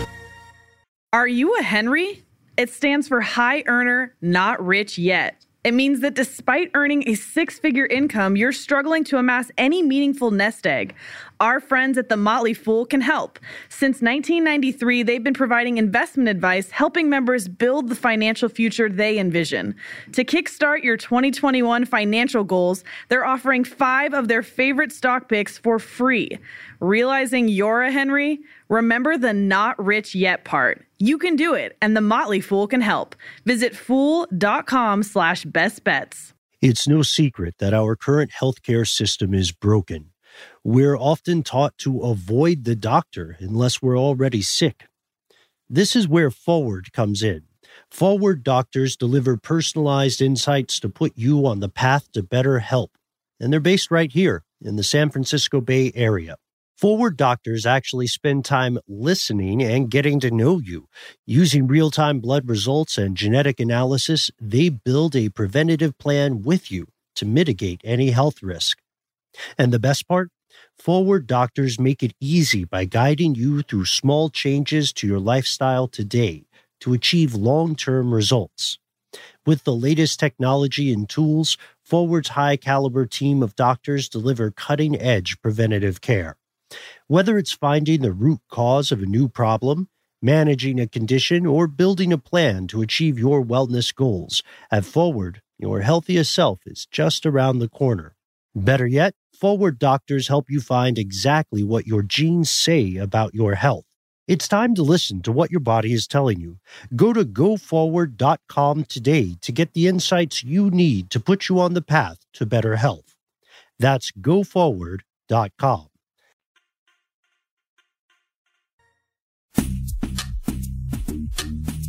Speaker 17: Are you a Henry? It stands for High Earner, Not Rich Yet. It means that despite earning a six-figure income, you're struggling to amass any meaningful nest egg. Our friends at The Motley Fool can help. Since nineteen ninety-three, they've been providing investment advice, helping members build the financial future they envision. To kickstart your twenty twenty-one financial goals, they're offering five of their favorite stock picks for free. Realizing you're a Henry? Remember the not rich yet part. You can do it, and The Motley Fool can help. Visit fool.com slash best bets.
Speaker 18: It's no secret that our current healthcare system is broken. We're often taught to avoid the doctor unless we're already sick. This is where Forward comes in. Forward doctors deliver personalized insights to put you on the path to better health. And they're based right here in the San Francisco Bay Area. Forward doctors actually spend time listening and getting to know you. Using real-time blood results and genetic analysis, they build a preventative plan with you to mitigate any health risk. And the best part? Forward doctors make it easy by guiding you through small changes to your lifestyle today to achieve long-term results. With the latest technology and tools, Forward's high-caliber team of doctors deliver cutting-edge preventative care. Whether it's finding the root cause of a new problem, managing a condition, or building a plan to achieve your wellness goals, at Forward, your healthiest self is just around the corner. Better yet, Forward doctors help you find exactly what your genes say about your health. It's time to listen to what your body is telling you. Go to go forward dot com today to get the insights you need to put you on the path to better health. That's go forward dot com.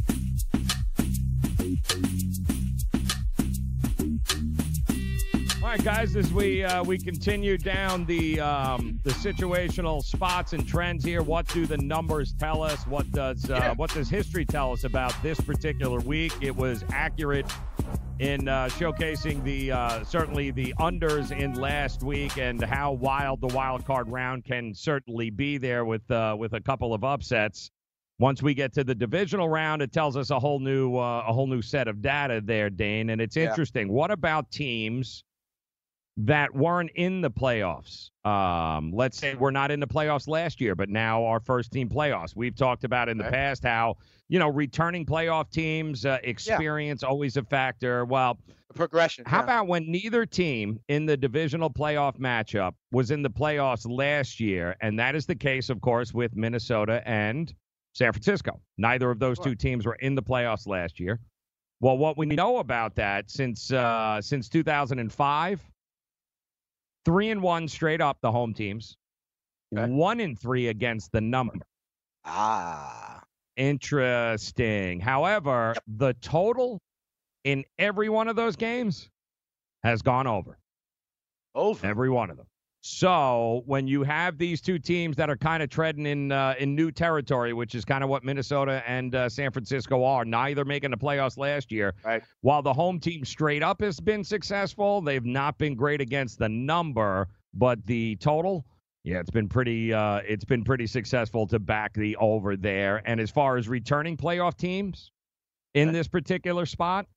Speaker 9: All right, guys, as we uh, we continue down the um, the situational spots and trends here, what do the numbers tell us? What does uh, yeah. what does history tell us about this particular week? It was accurate in uh, showcasing the uh, certainly the unders in last week and how wild the wild card round can certainly be there with uh, with a couple of upsets. Once we get to the divisional round, it tells us a whole new uh, a whole new set of data there, Dane, and it's interesting. Yeah. What about teams that weren't in the playoffs? Um, let's say we're not in the playoffs last year, but now our first team playoffs. We've talked about in the okay. past how, you know, returning playoff teams, uh, experience yeah. always a factor. Well,
Speaker 8: progression.
Speaker 9: How
Speaker 8: yeah.
Speaker 9: about when neither team in the divisional playoff matchup was in the playoffs last year? And that is the case, of course, with Minnesota and San Francisco. Neither of those sure. two teams were in the playoffs last year. Well, what we know about that since uh, since two thousand five, three and one straight up the home teams, okay. one and three against the number.
Speaker 8: Ah,
Speaker 9: interesting. However, yep. the total in every one of those games has gone over.
Speaker 8: Over
Speaker 9: every one of them. So when you have these two teams that are kind of treading in uh, in new territory, which is kind of what Minnesota and uh, San Francisco are, neither making the playoffs last year.
Speaker 8: Right.
Speaker 9: While the home team straight up has been successful, they've not been great against the number, but the total, yeah, it's been pretty uh, it's been pretty successful to back the over there. And as far as returning playoff teams in this particular spot,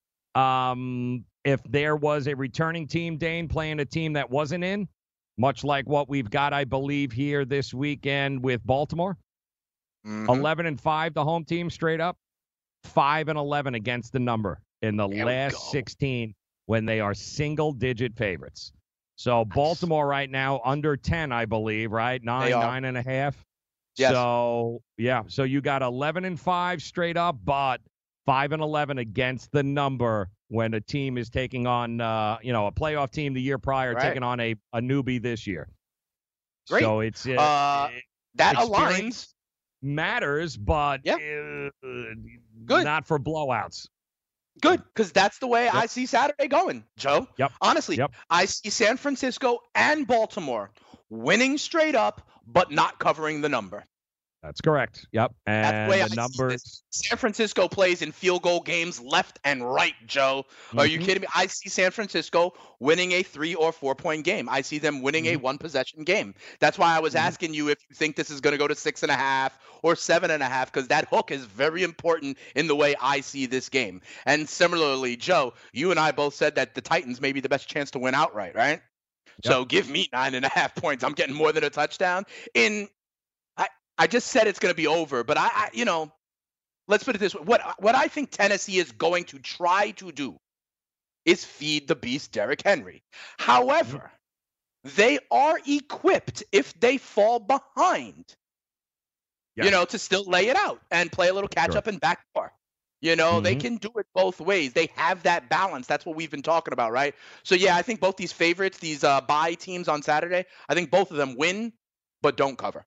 Speaker 9: um, if there was a returning team, Dane, playing a team that wasn't in, much like what we've got, I believe, here this weekend with Baltimore. Mm-hmm. eleven and five, the home team straight up. five and eleven against the number in the there last sixteen when they are single-digit favorites. So Baltimore right now under ten, I believe, right? Nine, nine and a half.
Speaker 8: Yes.
Speaker 9: So, yeah, so you got eleven and five straight up, but five and eleven against the number when a team is taking on, uh, you know, a playoff team the year prior, right. taking on a, a newbie this year.
Speaker 8: Great.
Speaker 9: So it's uh,
Speaker 8: uh, that aligns.
Speaker 9: Matters, but
Speaker 8: yeah.
Speaker 9: uh,
Speaker 8: Good.
Speaker 9: Not for blowouts.
Speaker 8: Good, because that's the way yep. I see Saturday going, Joe.
Speaker 9: Yep.
Speaker 8: Honestly,
Speaker 9: yep.
Speaker 8: I see San Francisco and Baltimore winning straight up, but not covering the number.
Speaker 9: That's correct. Yep. And
Speaker 8: That's the way
Speaker 9: the
Speaker 8: I
Speaker 9: numbers.
Speaker 8: See this. San Francisco plays in field goal games left and right, Joe. Mm-hmm. Are you kidding me? I see San Francisco winning a three or four point game. I see them winning mm-hmm. a one possession game. That's why I was mm-hmm. asking you if you think this is going to go to six and a half or seven and a half, because that hook is very important in the way I see this game. And similarly, Joe, you and I both said that the Titans may be the best chance to win outright, right? Yep. So give me nine and a half points. I'm getting more than a touchdown. In I just said it's going to be over, but I, I, you know, let's put it this way. What what I think Tennessee is going to try to do is feed the beast Derrick Henry. However, they are equipped if they fall behind, yeah. you know, to still lay it out and play a little catch sure. up and backdoor. You know, mm-hmm. they can do it both ways. They have that balance. That's what we've been talking about, right? So, yeah, I think both these favorites, these uh, bye teams on Saturday, I think both of them win, but don't cover.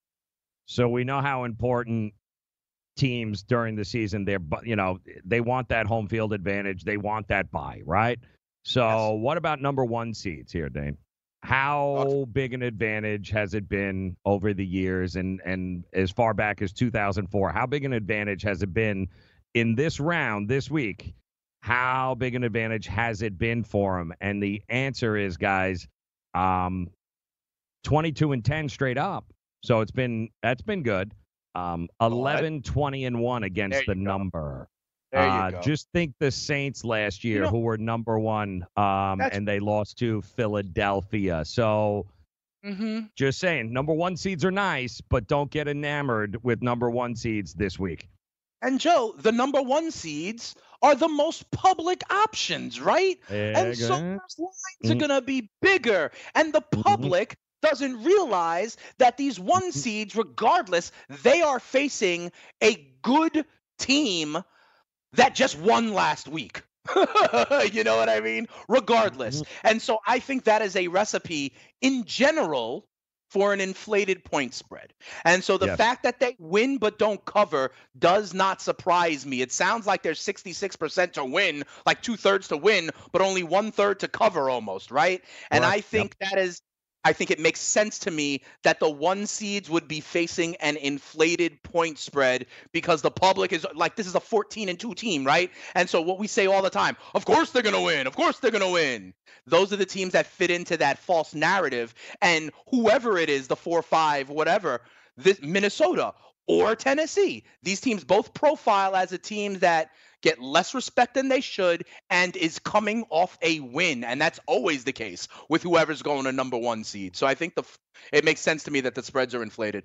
Speaker 9: So we know how important teams during the season, they're, you know, they want that home field advantage. They want that bye, right? So yes. what about number one seeds here, Dane? How oh. big an advantage has it been over the years and, and as far back as two thousand four? How big an advantage has it been in this round this week? How big an advantage has it been for them? And the answer is, guys, um, twenty-two and ten straight up. So it's been that's been good. Um, eleven, twenty, and one against the go. number.
Speaker 8: There
Speaker 9: uh,
Speaker 8: you go.
Speaker 9: Just think the Saints last year, you know, who were number one, um, and they lost to Philadelphia. So
Speaker 8: mm-hmm.
Speaker 9: just saying, number one seeds are nice, but don't get enamored with number one seeds this week.
Speaker 8: And, Joe, the number one seeds are the most public options, right?
Speaker 9: Yeah,
Speaker 8: and so those lines mm-hmm. are going to be bigger. And the public mm-hmm. doesn't realize that these one seeds, regardless, they are facing a good team that just won last week. You know what I mean? Regardless. And so I think that is a recipe in general for an inflated point spread. And so the
Speaker 9: Yes.
Speaker 8: fact that they win but don't cover does not surprise me. It sounds like there's sixty-six percent to win, like two-thirds to win, but only one-third to cover almost, right? And
Speaker 9: Correct.
Speaker 8: I think that is I think it makes sense to me that the one seeds would be facing an inflated point spread because the public is like, this is a fourteen and two team, right? And so what we say all the time, of course they're going to win. Of course they're going to win. Those are the teams that fit into that false narrative. And whoever it is, the four, five, whatever, this Minnesota or Tennessee, these teams both profile as a team that get less respect than they should and is coming off a win. And that's always the case with whoever's going to number one seed. So I think the it makes sense to me that the spreads are inflated.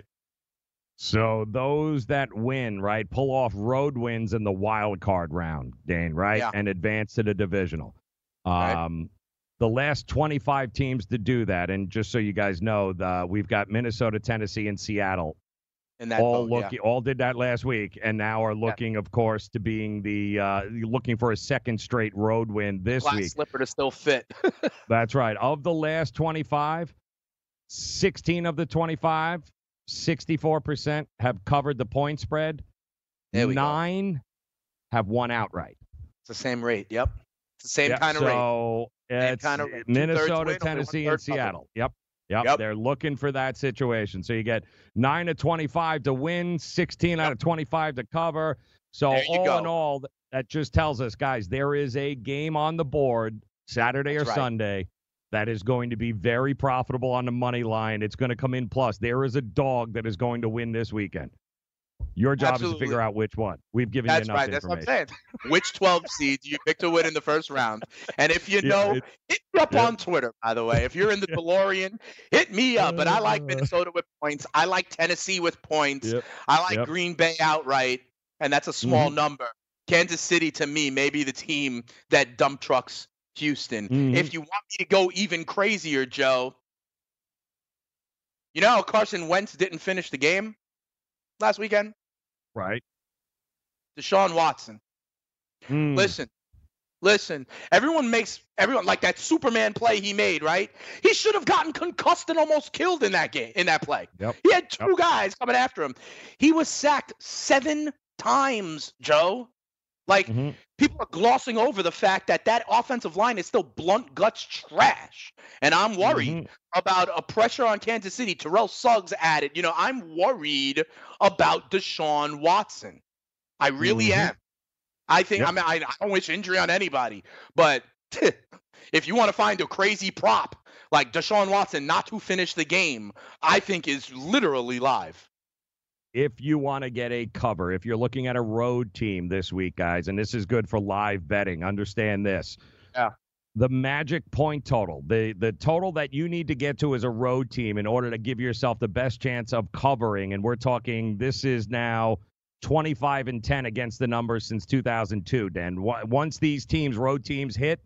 Speaker 9: So those that win, right, pull off road wins in the wild card round, Dane, right,
Speaker 8: Yeah.
Speaker 9: and advance to the divisional. Um,
Speaker 8: Right.
Speaker 9: The last twenty-five teams to do that, and just so you guys know, the, we've got Minnesota, Tennessee, and Seattle.
Speaker 8: In that
Speaker 9: all
Speaker 8: vote,
Speaker 9: looking, all did that last week, and now are looking, of course, to being the uh, looking for a second straight road win this
Speaker 8: Glass
Speaker 9: week.
Speaker 8: slipper to still fit.
Speaker 9: That's right. Of the last twenty-five, sixteen of the twenty-five, sixty-four percent have covered the point spread.
Speaker 8: There we go.
Speaker 9: Nine have won outright.
Speaker 8: It's the same rate. Yep. It's the same
Speaker 9: Yep,
Speaker 8: kind of rate.
Speaker 9: so it's
Speaker 8: kind of rate. Two-thirds
Speaker 9: Minnesota,
Speaker 8: win, only
Speaker 9: Tennessee,
Speaker 8: one-third
Speaker 9: and
Speaker 8: cover.
Speaker 9: Seattle. Yep. Yep.
Speaker 8: Yep.
Speaker 9: They're looking for that situation. So you get nine to twenty-five to win, sixteen out of twenty-five to cover. So
Speaker 8: There you
Speaker 9: all
Speaker 8: go.
Speaker 9: in all, that just tells us, guys, there is a game on the board Saturday
Speaker 8: That's
Speaker 9: or
Speaker 8: right.
Speaker 9: Sunday that is going to be very profitable on the money line. It's going to come in plus. There is a dog that is going to win this weekend. Your job is
Speaker 8: Absolutely.
Speaker 9: to figure out which one. We've given
Speaker 8: That's
Speaker 9: you enough
Speaker 8: right. That's what I'm
Speaker 9: information.
Speaker 8: saying. Which twelve seed do you pick to win in the first round? And if you
Speaker 9: Yeah,
Speaker 8: know,
Speaker 9: it-
Speaker 8: hit me up
Speaker 9: yeah.
Speaker 8: on Twitter, by the way. If you're in the DeLorean, hit me up. But I like
Speaker 9: Uh.
Speaker 8: Minnesota with points. I like Tennessee with points.
Speaker 9: Yep.
Speaker 8: I like
Speaker 9: Yep.
Speaker 8: Green Bay outright, and that's a small
Speaker 9: Mhm.
Speaker 8: number. Kansas City, to me, may be the team that dump trucks Houston.
Speaker 9: Mhm.
Speaker 8: If you want me to go even crazier, Joe, you know how Carson Wentz didn't finish the game last weekend?
Speaker 9: Right.
Speaker 8: Deshaun Watson.
Speaker 9: Hmm.
Speaker 8: Listen, listen. Everyone makes everyone like that Superman play he made, right? He should have gotten concussed and almost killed in that game, in that play.
Speaker 9: Yep.
Speaker 8: He had two guys coming after him. He was sacked seven times, Joe. Like
Speaker 9: Mhm.
Speaker 8: people are glossing over the fact that that offensive line is still blunt guts trash, and I'm worried
Speaker 9: Mhm.
Speaker 8: about a pressure on Kansas City. Terrell Suggs added. You know, I'm worried about Deshaun Watson. I really
Speaker 9: Mhm.
Speaker 8: am. I think
Speaker 9: Yep.
Speaker 8: I mean I, I don't wish injury on anybody, but if you want to find a crazy prop like Deshaun Watson not to finish the game, I think is literally live.
Speaker 9: If you want to get a cover, if you're looking at a road team this week, guys, and this is good for live betting, understand this.
Speaker 8: Yeah.
Speaker 9: The magic point total, the the total that you need to get to as a road team in order to give yourself the best chance of covering, and we're talking, this is now twenty-five and ten against the numbers since two thousand two, Dan. Once these teams, road teams, hit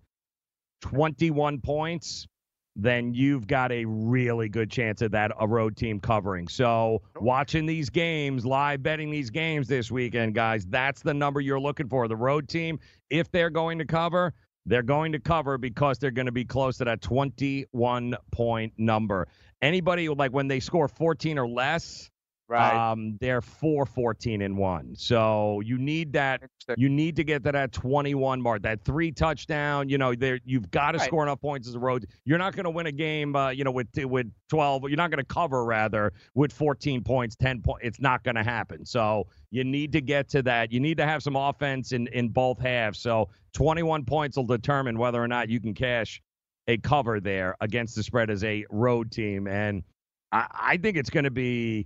Speaker 9: twenty-one points, then you've got a really good chance of that a road team covering. So watching these games, live betting these games this weekend, guys, that's the number you're looking for. The road team, if they're going to cover, they're going to cover because they're going to be close to that twenty-one point number. Anybody, like when they score fourteen or less,
Speaker 8: Right.
Speaker 9: um, they're four fourteen and one. So you need that. You need to get to that twenty-one mark, that three touchdown. You know, there you've got to
Speaker 8: Right.
Speaker 9: score enough points as a road. You're not going to win a game, uh, you know, with with twelve. You're not going to cover rather with fourteen points, ten points. It's not going to happen. So you need to get to that. You need to have some offense in in both halves. So twenty-one points will determine whether or not you can cash a cover there against the spread as a road team. And I, I think it's going to be.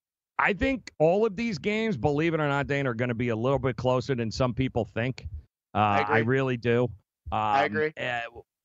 Speaker 9: I think all of these games, believe it or not, Dane, are going to be a little bit closer than some people think. Uh, I,
Speaker 8: agree.
Speaker 9: really do. Um,
Speaker 8: I agree.
Speaker 9: Uh,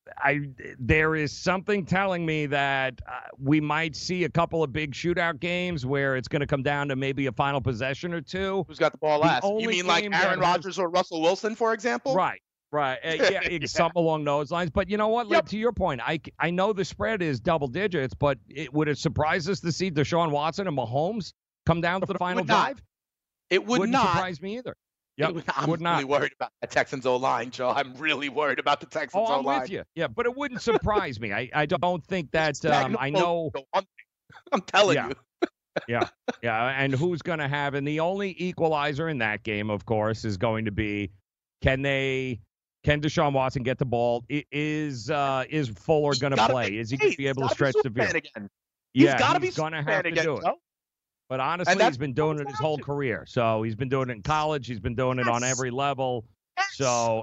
Speaker 9: I there is something telling me that uh, we might see a couple of big shootout games where it's going to come down to maybe a final possession or two.
Speaker 8: Who's got the ball
Speaker 9: The
Speaker 8: last? You
Speaker 9: only
Speaker 8: mean like
Speaker 9: game
Speaker 8: Aaron
Speaker 9: that has-
Speaker 8: Rodgers or Russell Wilson, for example?
Speaker 9: Right. Right. Uh, yeah,
Speaker 8: Yeah.
Speaker 9: something along those lines. But you know what? Like, to your point, I, I know the spread is double digits, but it, would it surprise us to see Deshaun Watson and Mahomes come down to the final
Speaker 8: would not.
Speaker 9: drive?
Speaker 8: It would
Speaker 9: Wouldn't
Speaker 8: not.
Speaker 9: surprise me either. Yep,
Speaker 8: I'm
Speaker 9: would not.
Speaker 8: really worried about the Texans O-line, Joe. I'm really worried about the Texans
Speaker 9: Oh, I'm
Speaker 8: O-line.
Speaker 9: with you. Yeah, but it wouldn't surprise me. I, I don't think that
Speaker 8: Zach,
Speaker 9: um,
Speaker 8: no,
Speaker 9: I
Speaker 8: no,
Speaker 9: know.
Speaker 8: no, one- I'm telling
Speaker 9: yeah.
Speaker 8: you.
Speaker 9: yeah, yeah. And who's going to have, and the only equalizer in that game, of course, is going to be, can they, can Deshaun Watson get the ball? I- Is uh, is Fuller going to play? Is he going to be able to stretch the field?
Speaker 8: Again.
Speaker 9: Yeah,
Speaker 8: he's got to be
Speaker 9: going to have to
Speaker 8: again,
Speaker 9: do it.
Speaker 8: Joe.
Speaker 9: But honestly, he's been doing it his whole career. So he's been doing it in college. He's been doing it
Speaker 8: yes.
Speaker 9: on every level.
Speaker 8: Yes.
Speaker 9: So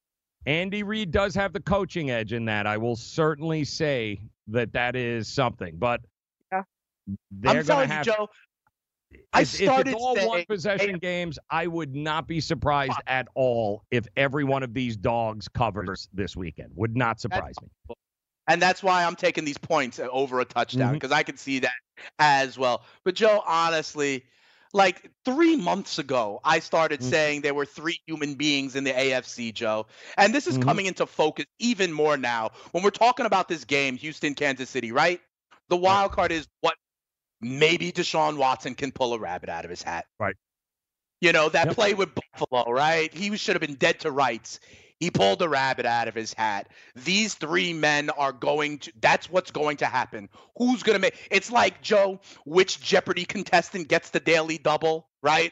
Speaker 9: Andy Reid does have the coaching edge in that. I will certainly say that that is something. But
Speaker 8: yeah.
Speaker 9: they're going to have.
Speaker 8: You, Joe,
Speaker 9: if,
Speaker 8: I
Speaker 9: if
Speaker 8: started
Speaker 9: it's all
Speaker 8: saying,
Speaker 9: one possession
Speaker 8: hey,
Speaker 9: games, I would not be surprised at all if every one of these dogs covers this weekend. Would not surprise me.
Speaker 8: And that's why I'm taking these points over a touchdown, because mm-hmm. I can see that as well. But, Joe, honestly, like three months ago, I started mm-hmm. saying there were three human beings in the A F C, Joe. And this is mm-hmm. coming into focus even more now. When we're talking about this game, Houston, Kansas City, right? The wild card is what maybe Deshaun Watson can pull a rabbit out of his hat.
Speaker 9: Right.
Speaker 8: You know, that
Speaker 9: yep.
Speaker 8: play with Buffalo, right? He should have been dead to rights. He pulled a rabbit out of his hat. These three men are going to – that's what's going to happen. Who's going to make – it's like, Joe, which Jeopardy contestant gets the daily double, right?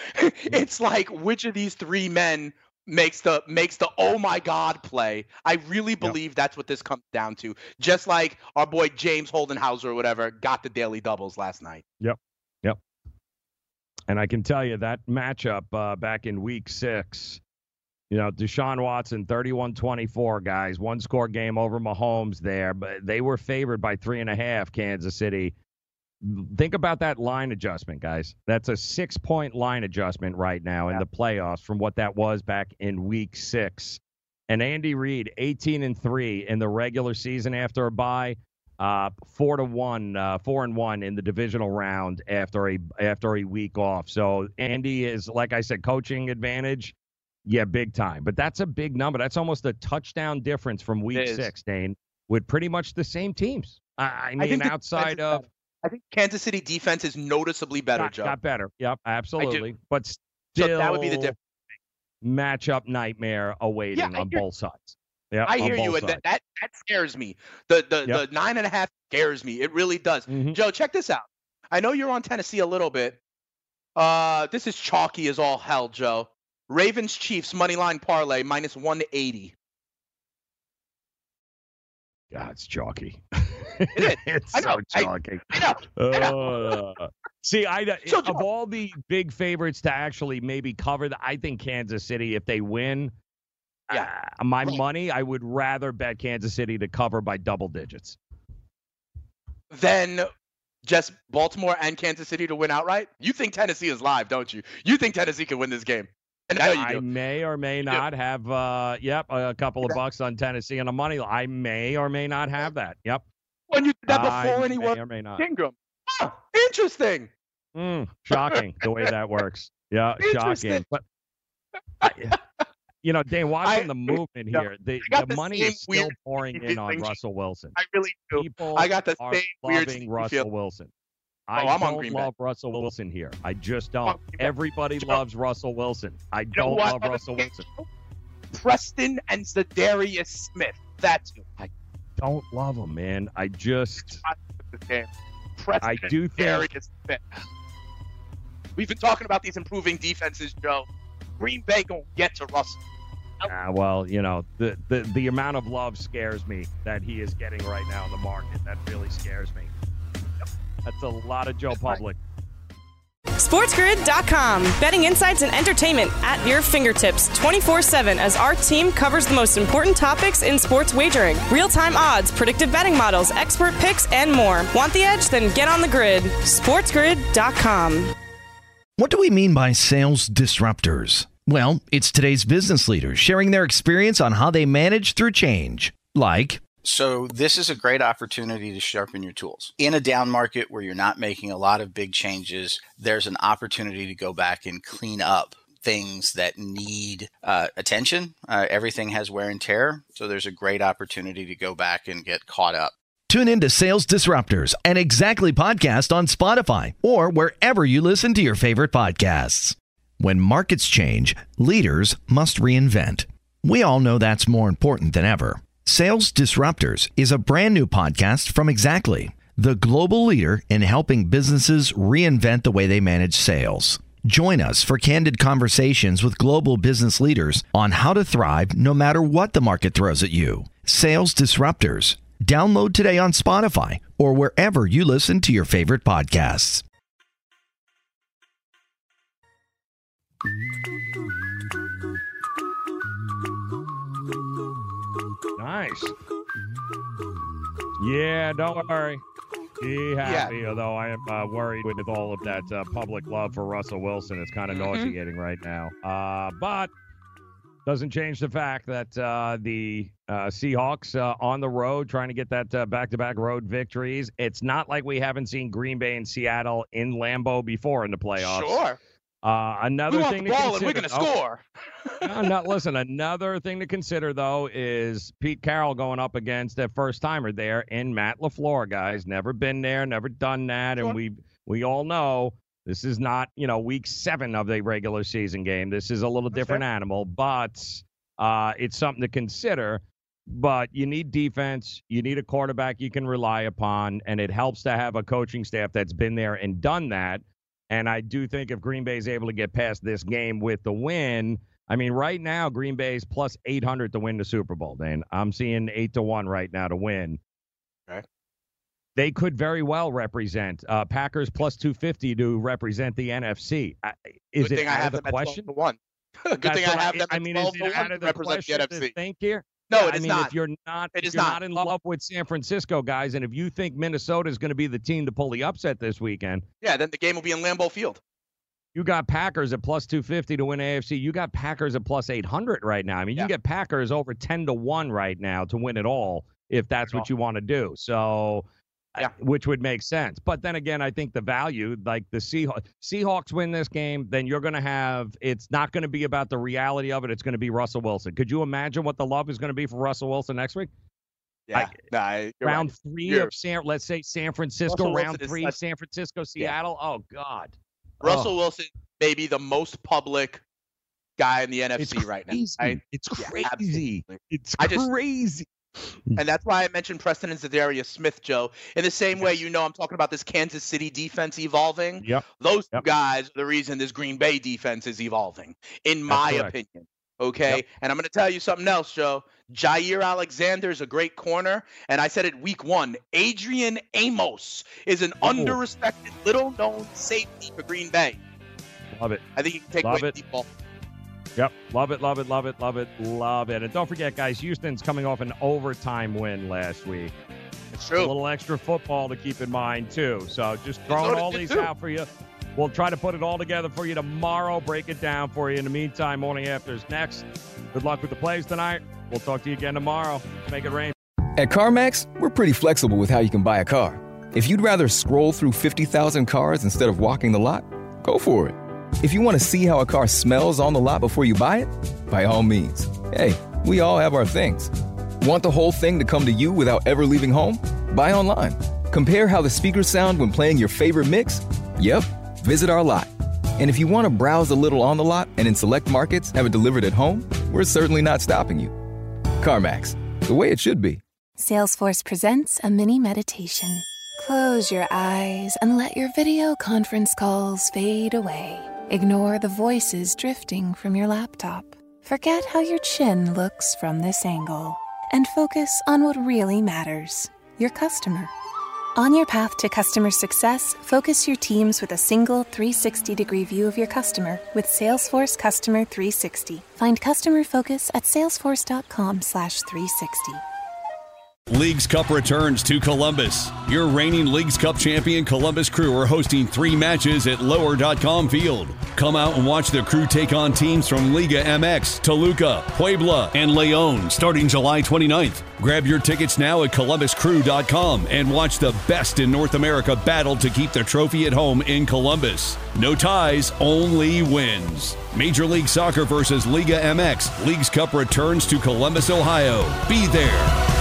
Speaker 8: It's like which of these three men makes the makes the oh, my God play. I really believe yep. that's what this comes down to. Just like our boy James Holdenhauser or whatever got the daily doubles last night.
Speaker 9: Yep, yep. And I can tell you that matchup uh, back in week six – you know, Deshaun Watson, thirty-one twenty-four, guys. One-score game over Mahomes there. But they were favored by three and a half, Kansas City. Think about that line adjustment, guys. That's a six-point line adjustment right now yeah. in the playoffs from what that was back in week six. And Andy Reid, eighteen and three in the regular season after a bye. Uh, four to one, uh, four and one in the divisional round after a after a week off. So Andy is, like I said, coaching advantage. Yeah, big time. But that's a big number. That's almost a touchdown difference from week six, Dane, with pretty much the same teams. I, I mean, I outside of
Speaker 8: – I think Kansas City defense is noticeably better,
Speaker 9: got,
Speaker 8: Joe.
Speaker 9: Got better. Yep, absolutely. But still,
Speaker 8: so that would be the difference.
Speaker 9: Matchup nightmare awaiting
Speaker 8: yeah,
Speaker 9: on
Speaker 8: hear,
Speaker 9: both sides. Yeah,
Speaker 8: I hear you, and that, that that scares me. The the, yep. the nine and a half scares me. It really does.
Speaker 9: Mm-hmm.
Speaker 8: Joe, check this out. I know you're on Tennessee a little bit. Uh, this is chalky as all hell, Joe. Ravens Chiefs money line parlay minus one eighty.
Speaker 9: God, it's chalky.
Speaker 8: It is.
Speaker 9: It's
Speaker 8: I know.
Speaker 9: so chalky.
Speaker 8: I, I know. I know.
Speaker 9: Uh, see, I
Speaker 8: so,
Speaker 9: of all the big favorites to actually maybe cover, the, I think Kansas City, if they win,
Speaker 8: yeah,
Speaker 9: uh, my
Speaker 8: right.
Speaker 9: money, I would rather bet Kansas City to cover by double digits.
Speaker 8: Then just Baltimore and Kansas City to win outright? You think Tennessee is live, don't you? You think Tennessee can win this game? I,
Speaker 9: I may or may not have, uh, yep, a couple of bucks on Tennessee and a money. I may or may not have that. Yep.
Speaker 8: When you did that before
Speaker 9: I
Speaker 8: anyone,
Speaker 9: may or may not.
Speaker 8: Ingram. Oh, interesting.
Speaker 9: Mm, shocking the way that works. Yeah, shocking. But I, you know, Dane, watching I, the movement here, the, the, the money is still pouring in on Russell Wilson.
Speaker 8: I really do.
Speaker 9: People
Speaker 8: I got the
Speaker 9: are
Speaker 8: same
Speaker 9: loving
Speaker 8: weird
Speaker 9: Russell
Speaker 8: feel.
Speaker 9: Wilson.
Speaker 8: Oh,
Speaker 9: I
Speaker 8: I'm
Speaker 9: don't love Russell Wilson here. I just don't. Everybody loves Russell Wilson. I don't love Russell Wilson.
Speaker 8: Preston and Zadarius Smith. That's who.
Speaker 9: I don't love him, man. I just.
Speaker 8: Preston
Speaker 9: I do
Speaker 8: and
Speaker 9: think.
Speaker 8: Zadarius Smith. We've been talking about these improving defenses, Joe. Green Bay gonna get to Russell.
Speaker 9: Uh, well, you know, the, the, the amount of love scares me that he is getting right now in the market. That really scares me. That's a lot of Joe Public.
Speaker 11: SportsGrid dot com. Betting insights and entertainment at your fingertips twenty-four seven as our team covers the most important topics in sports wagering. Real-time odds, predictive betting models, expert picks, and more. Want the edge? Then get on the grid. SportsGrid dot com.
Speaker 19: What do we mean by sales disruptors? Well, it's today's business leaders sharing their experience on how they manage through change. Like...
Speaker 20: So this is a great opportunity to sharpen your tools. In a down market where you're not making a lot of big changes, there's an opportunity to go back and clean up things that need uh, attention. Uh, everything has wear and tear, so there's a great opportunity to go back and get caught up.
Speaker 19: Tune in to Sales Disruptors, an Exactly podcast on Spotify or wherever you listen to your favorite podcasts. When markets change, leaders must reinvent. We all know that's more important than ever. Sales Disruptors is a brand new podcast from Exactly. the global leader in helping businesses reinvent the way they manage sales. Join us for candid conversations with global business leaders on how to thrive no matter what the market throws at you. Sales Disruptors. Download today on Spotify or wherever you listen to your favorite podcasts.
Speaker 9: Nice. Yeah, don't worry. Be happy, yeah. Although I am uh, worried with all of that uh, public love for Russell Wilson. It's kind of mm-hmm. nauseating right now. Uh, but doesn't change the fact that uh, the uh, Seahawks uh, on the road trying to get that uh, back-to-back road victories. It's not like we haven't seen Green Bay and Seattle in Lambeau before in the playoffs.
Speaker 8: Sure.
Speaker 9: Uh, another
Speaker 8: we want
Speaker 9: thing
Speaker 8: the
Speaker 9: to
Speaker 8: ball
Speaker 9: consider.
Speaker 8: And we're going to
Speaker 9: oh,
Speaker 8: score.
Speaker 9: no, no, listen, another thing to consider, though, is Pete Carroll going up against a first-timer there in Matt LaFleur, guys. Never been there, never done that, sure. and we we all know this is not, you know, week seven of the regular season game. This is a little That's different fair. animal, but uh, it's something to consider. But you need defense. You need a quarterback you can rely upon, and it helps to have a coaching staff that's been there and done that. And I do think if Green Bay is able to get past this game with the win, I mean, right now, Green Bay's plus eight hundred to win the Super Bowl, Dan. I'm seeing eight to one right now to win.
Speaker 8: Okay.
Speaker 9: They could very well represent uh, Packers plus two fifty to represent the N F C. Uh, is
Speaker 8: Good
Speaker 9: it
Speaker 8: thing
Speaker 9: out
Speaker 8: I have
Speaker 9: of the
Speaker 8: them
Speaker 9: question?
Speaker 8: At twelve to one. Good
Speaker 9: That's
Speaker 8: thing I have
Speaker 9: I,
Speaker 8: them
Speaker 9: I
Speaker 8: at
Speaker 9: mean,
Speaker 8: twelve
Speaker 9: is
Speaker 8: to
Speaker 9: it out
Speaker 8: one
Speaker 9: of
Speaker 8: to
Speaker 9: the
Speaker 8: represent
Speaker 9: question
Speaker 8: the N F C.
Speaker 9: to think here?
Speaker 8: No,
Speaker 9: yeah,
Speaker 8: it is
Speaker 9: I mean,
Speaker 8: not.
Speaker 9: If you're not,
Speaker 8: it
Speaker 9: if
Speaker 8: is
Speaker 9: you're
Speaker 8: not.
Speaker 9: not in love with San Francisco, guys, and if you think Minnesota is going to be the team to pull the upset this weekend,
Speaker 8: yeah, then the game will be in Lambeau Field.
Speaker 9: You got Packers at plus two fifty to win A F C. You got Packers at plus eight hundred right now. I mean, yeah. you get Packers over ten to one right now to win it all if that's what you want to do. So, yeah. which would make sense. But then again, I think the value, like the Seahawks, Seahawks win this game, then you're going to have, it's not going to be about the reality of it. It's going to be Russell Wilson. Could you imagine what the love is going to be for Russell Wilson next week?
Speaker 8: Yeah.
Speaker 9: Like,
Speaker 8: nah,
Speaker 9: round
Speaker 8: right.
Speaker 9: three
Speaker 8: you're,
Speaker 9: of San, let's say San Francisco,
Speaker 8: Russell
Speaker 9: round
Speaker 8: Wilson
Speaker 9: three,
Speaker 8: such,
Speaker 9: San Francisco, Seattle. Yeah. Oh, God.
Speaker 8: Russell
Speaker 9: oh.
Speaker 8: Wilson may be the most public guy in the N F C
Speaker 9: it's
Speaker 8: right
Speaker 9: crazy.
Speaker 8: now. I,
Speaker 9: it's
Speaker 8: yeah,
Speaker 9: crazy.
Speaker 8: Absolutely.
Speaker 9: It's
Speaker 8: I just,
Speaker 9: crazy.
Speaker 8: And that's why I mentioned Preston and Zadarius Smith, Joe. In the same way, you know, I'm talking about this Kansas City defense evolving.
Speaker 9: Yep.
Speaker 8: Those
Speaker 9: yep.
Speaker 8: two guys are the reason this Green Bay defense is evolving, in my opinion. Okay. Yep. And I'm going to tell you something else, Joe. Jair Alexander is a great corner. And I said it week one. Adrian Amos is an oh. under-respected, little-known safety for Green Bay.
Speaker 9: Love it.
Speaker 8: I think he can take
Speaker 9: love
Speaker 8: away
Speaker 9: it.
Speaker 8: the deep ball.
Speaker 9: Yep. Love it, love it, love it, love it, love it. And don't forget, guys, Houston's coming off an overtime win last week.
Speaker 8: It's true.
Speaker 9: A little extra football to keep in mind, too. So just throwing all these too. out for you. We'll try to put it all together for you tomorrow, break it down for you. In the meantime, Morning After is next. Good luck with the plays tonight. We'll talk to you again tomorrow. Make it rain.
Speaker 21: At CarMax, we're pretty flexible with how you can buy a car. If you'd rather scroll through fifty thousand cars instead of walking the lot, go for it. If you want to see how a car smells on the lot before you buy it, by all means. Hey, we all have our things. Want the whole thing to come to you without ever leaving home? Buy online. Compare how the speakers sound when playing your favorite mix? Yep, visit our lot. And if you want to browse a little on the lot and in select markets have it delivered at home, we're certainly not stopping you. CarMax, the way it should be.
Speaker 14: Salesforce presents a mini meditation. Close your eyes and let your video conference calls fade away. Ignore the voices drifting from your laptop. Forget how your chin looks from this angle. And focus on what really matters, your customer. On your path to customer success, focus your teams with a single three sixty degree view of your customer with Salesforce Customer three sixty. Find customer focus at salesforce.com slash 360.
Speaker 1: Leagues Cup returns to Columbus. Your reigning Leagues Cup champion Columbus Crew are hosting three matches at lower dot com field. Come out and watch the Crew take on teams from Liga M X, Toluca, Puebla, and León starting July twenty-ninth. Grab your tickets now at columbus crew dot com and watch the best in North America battle to keep the trophy at home in Columbus. No ties, only wins. Major League Soccer versus Liga M X. Leagues Cup returns to Columbus, Ohio. Be there.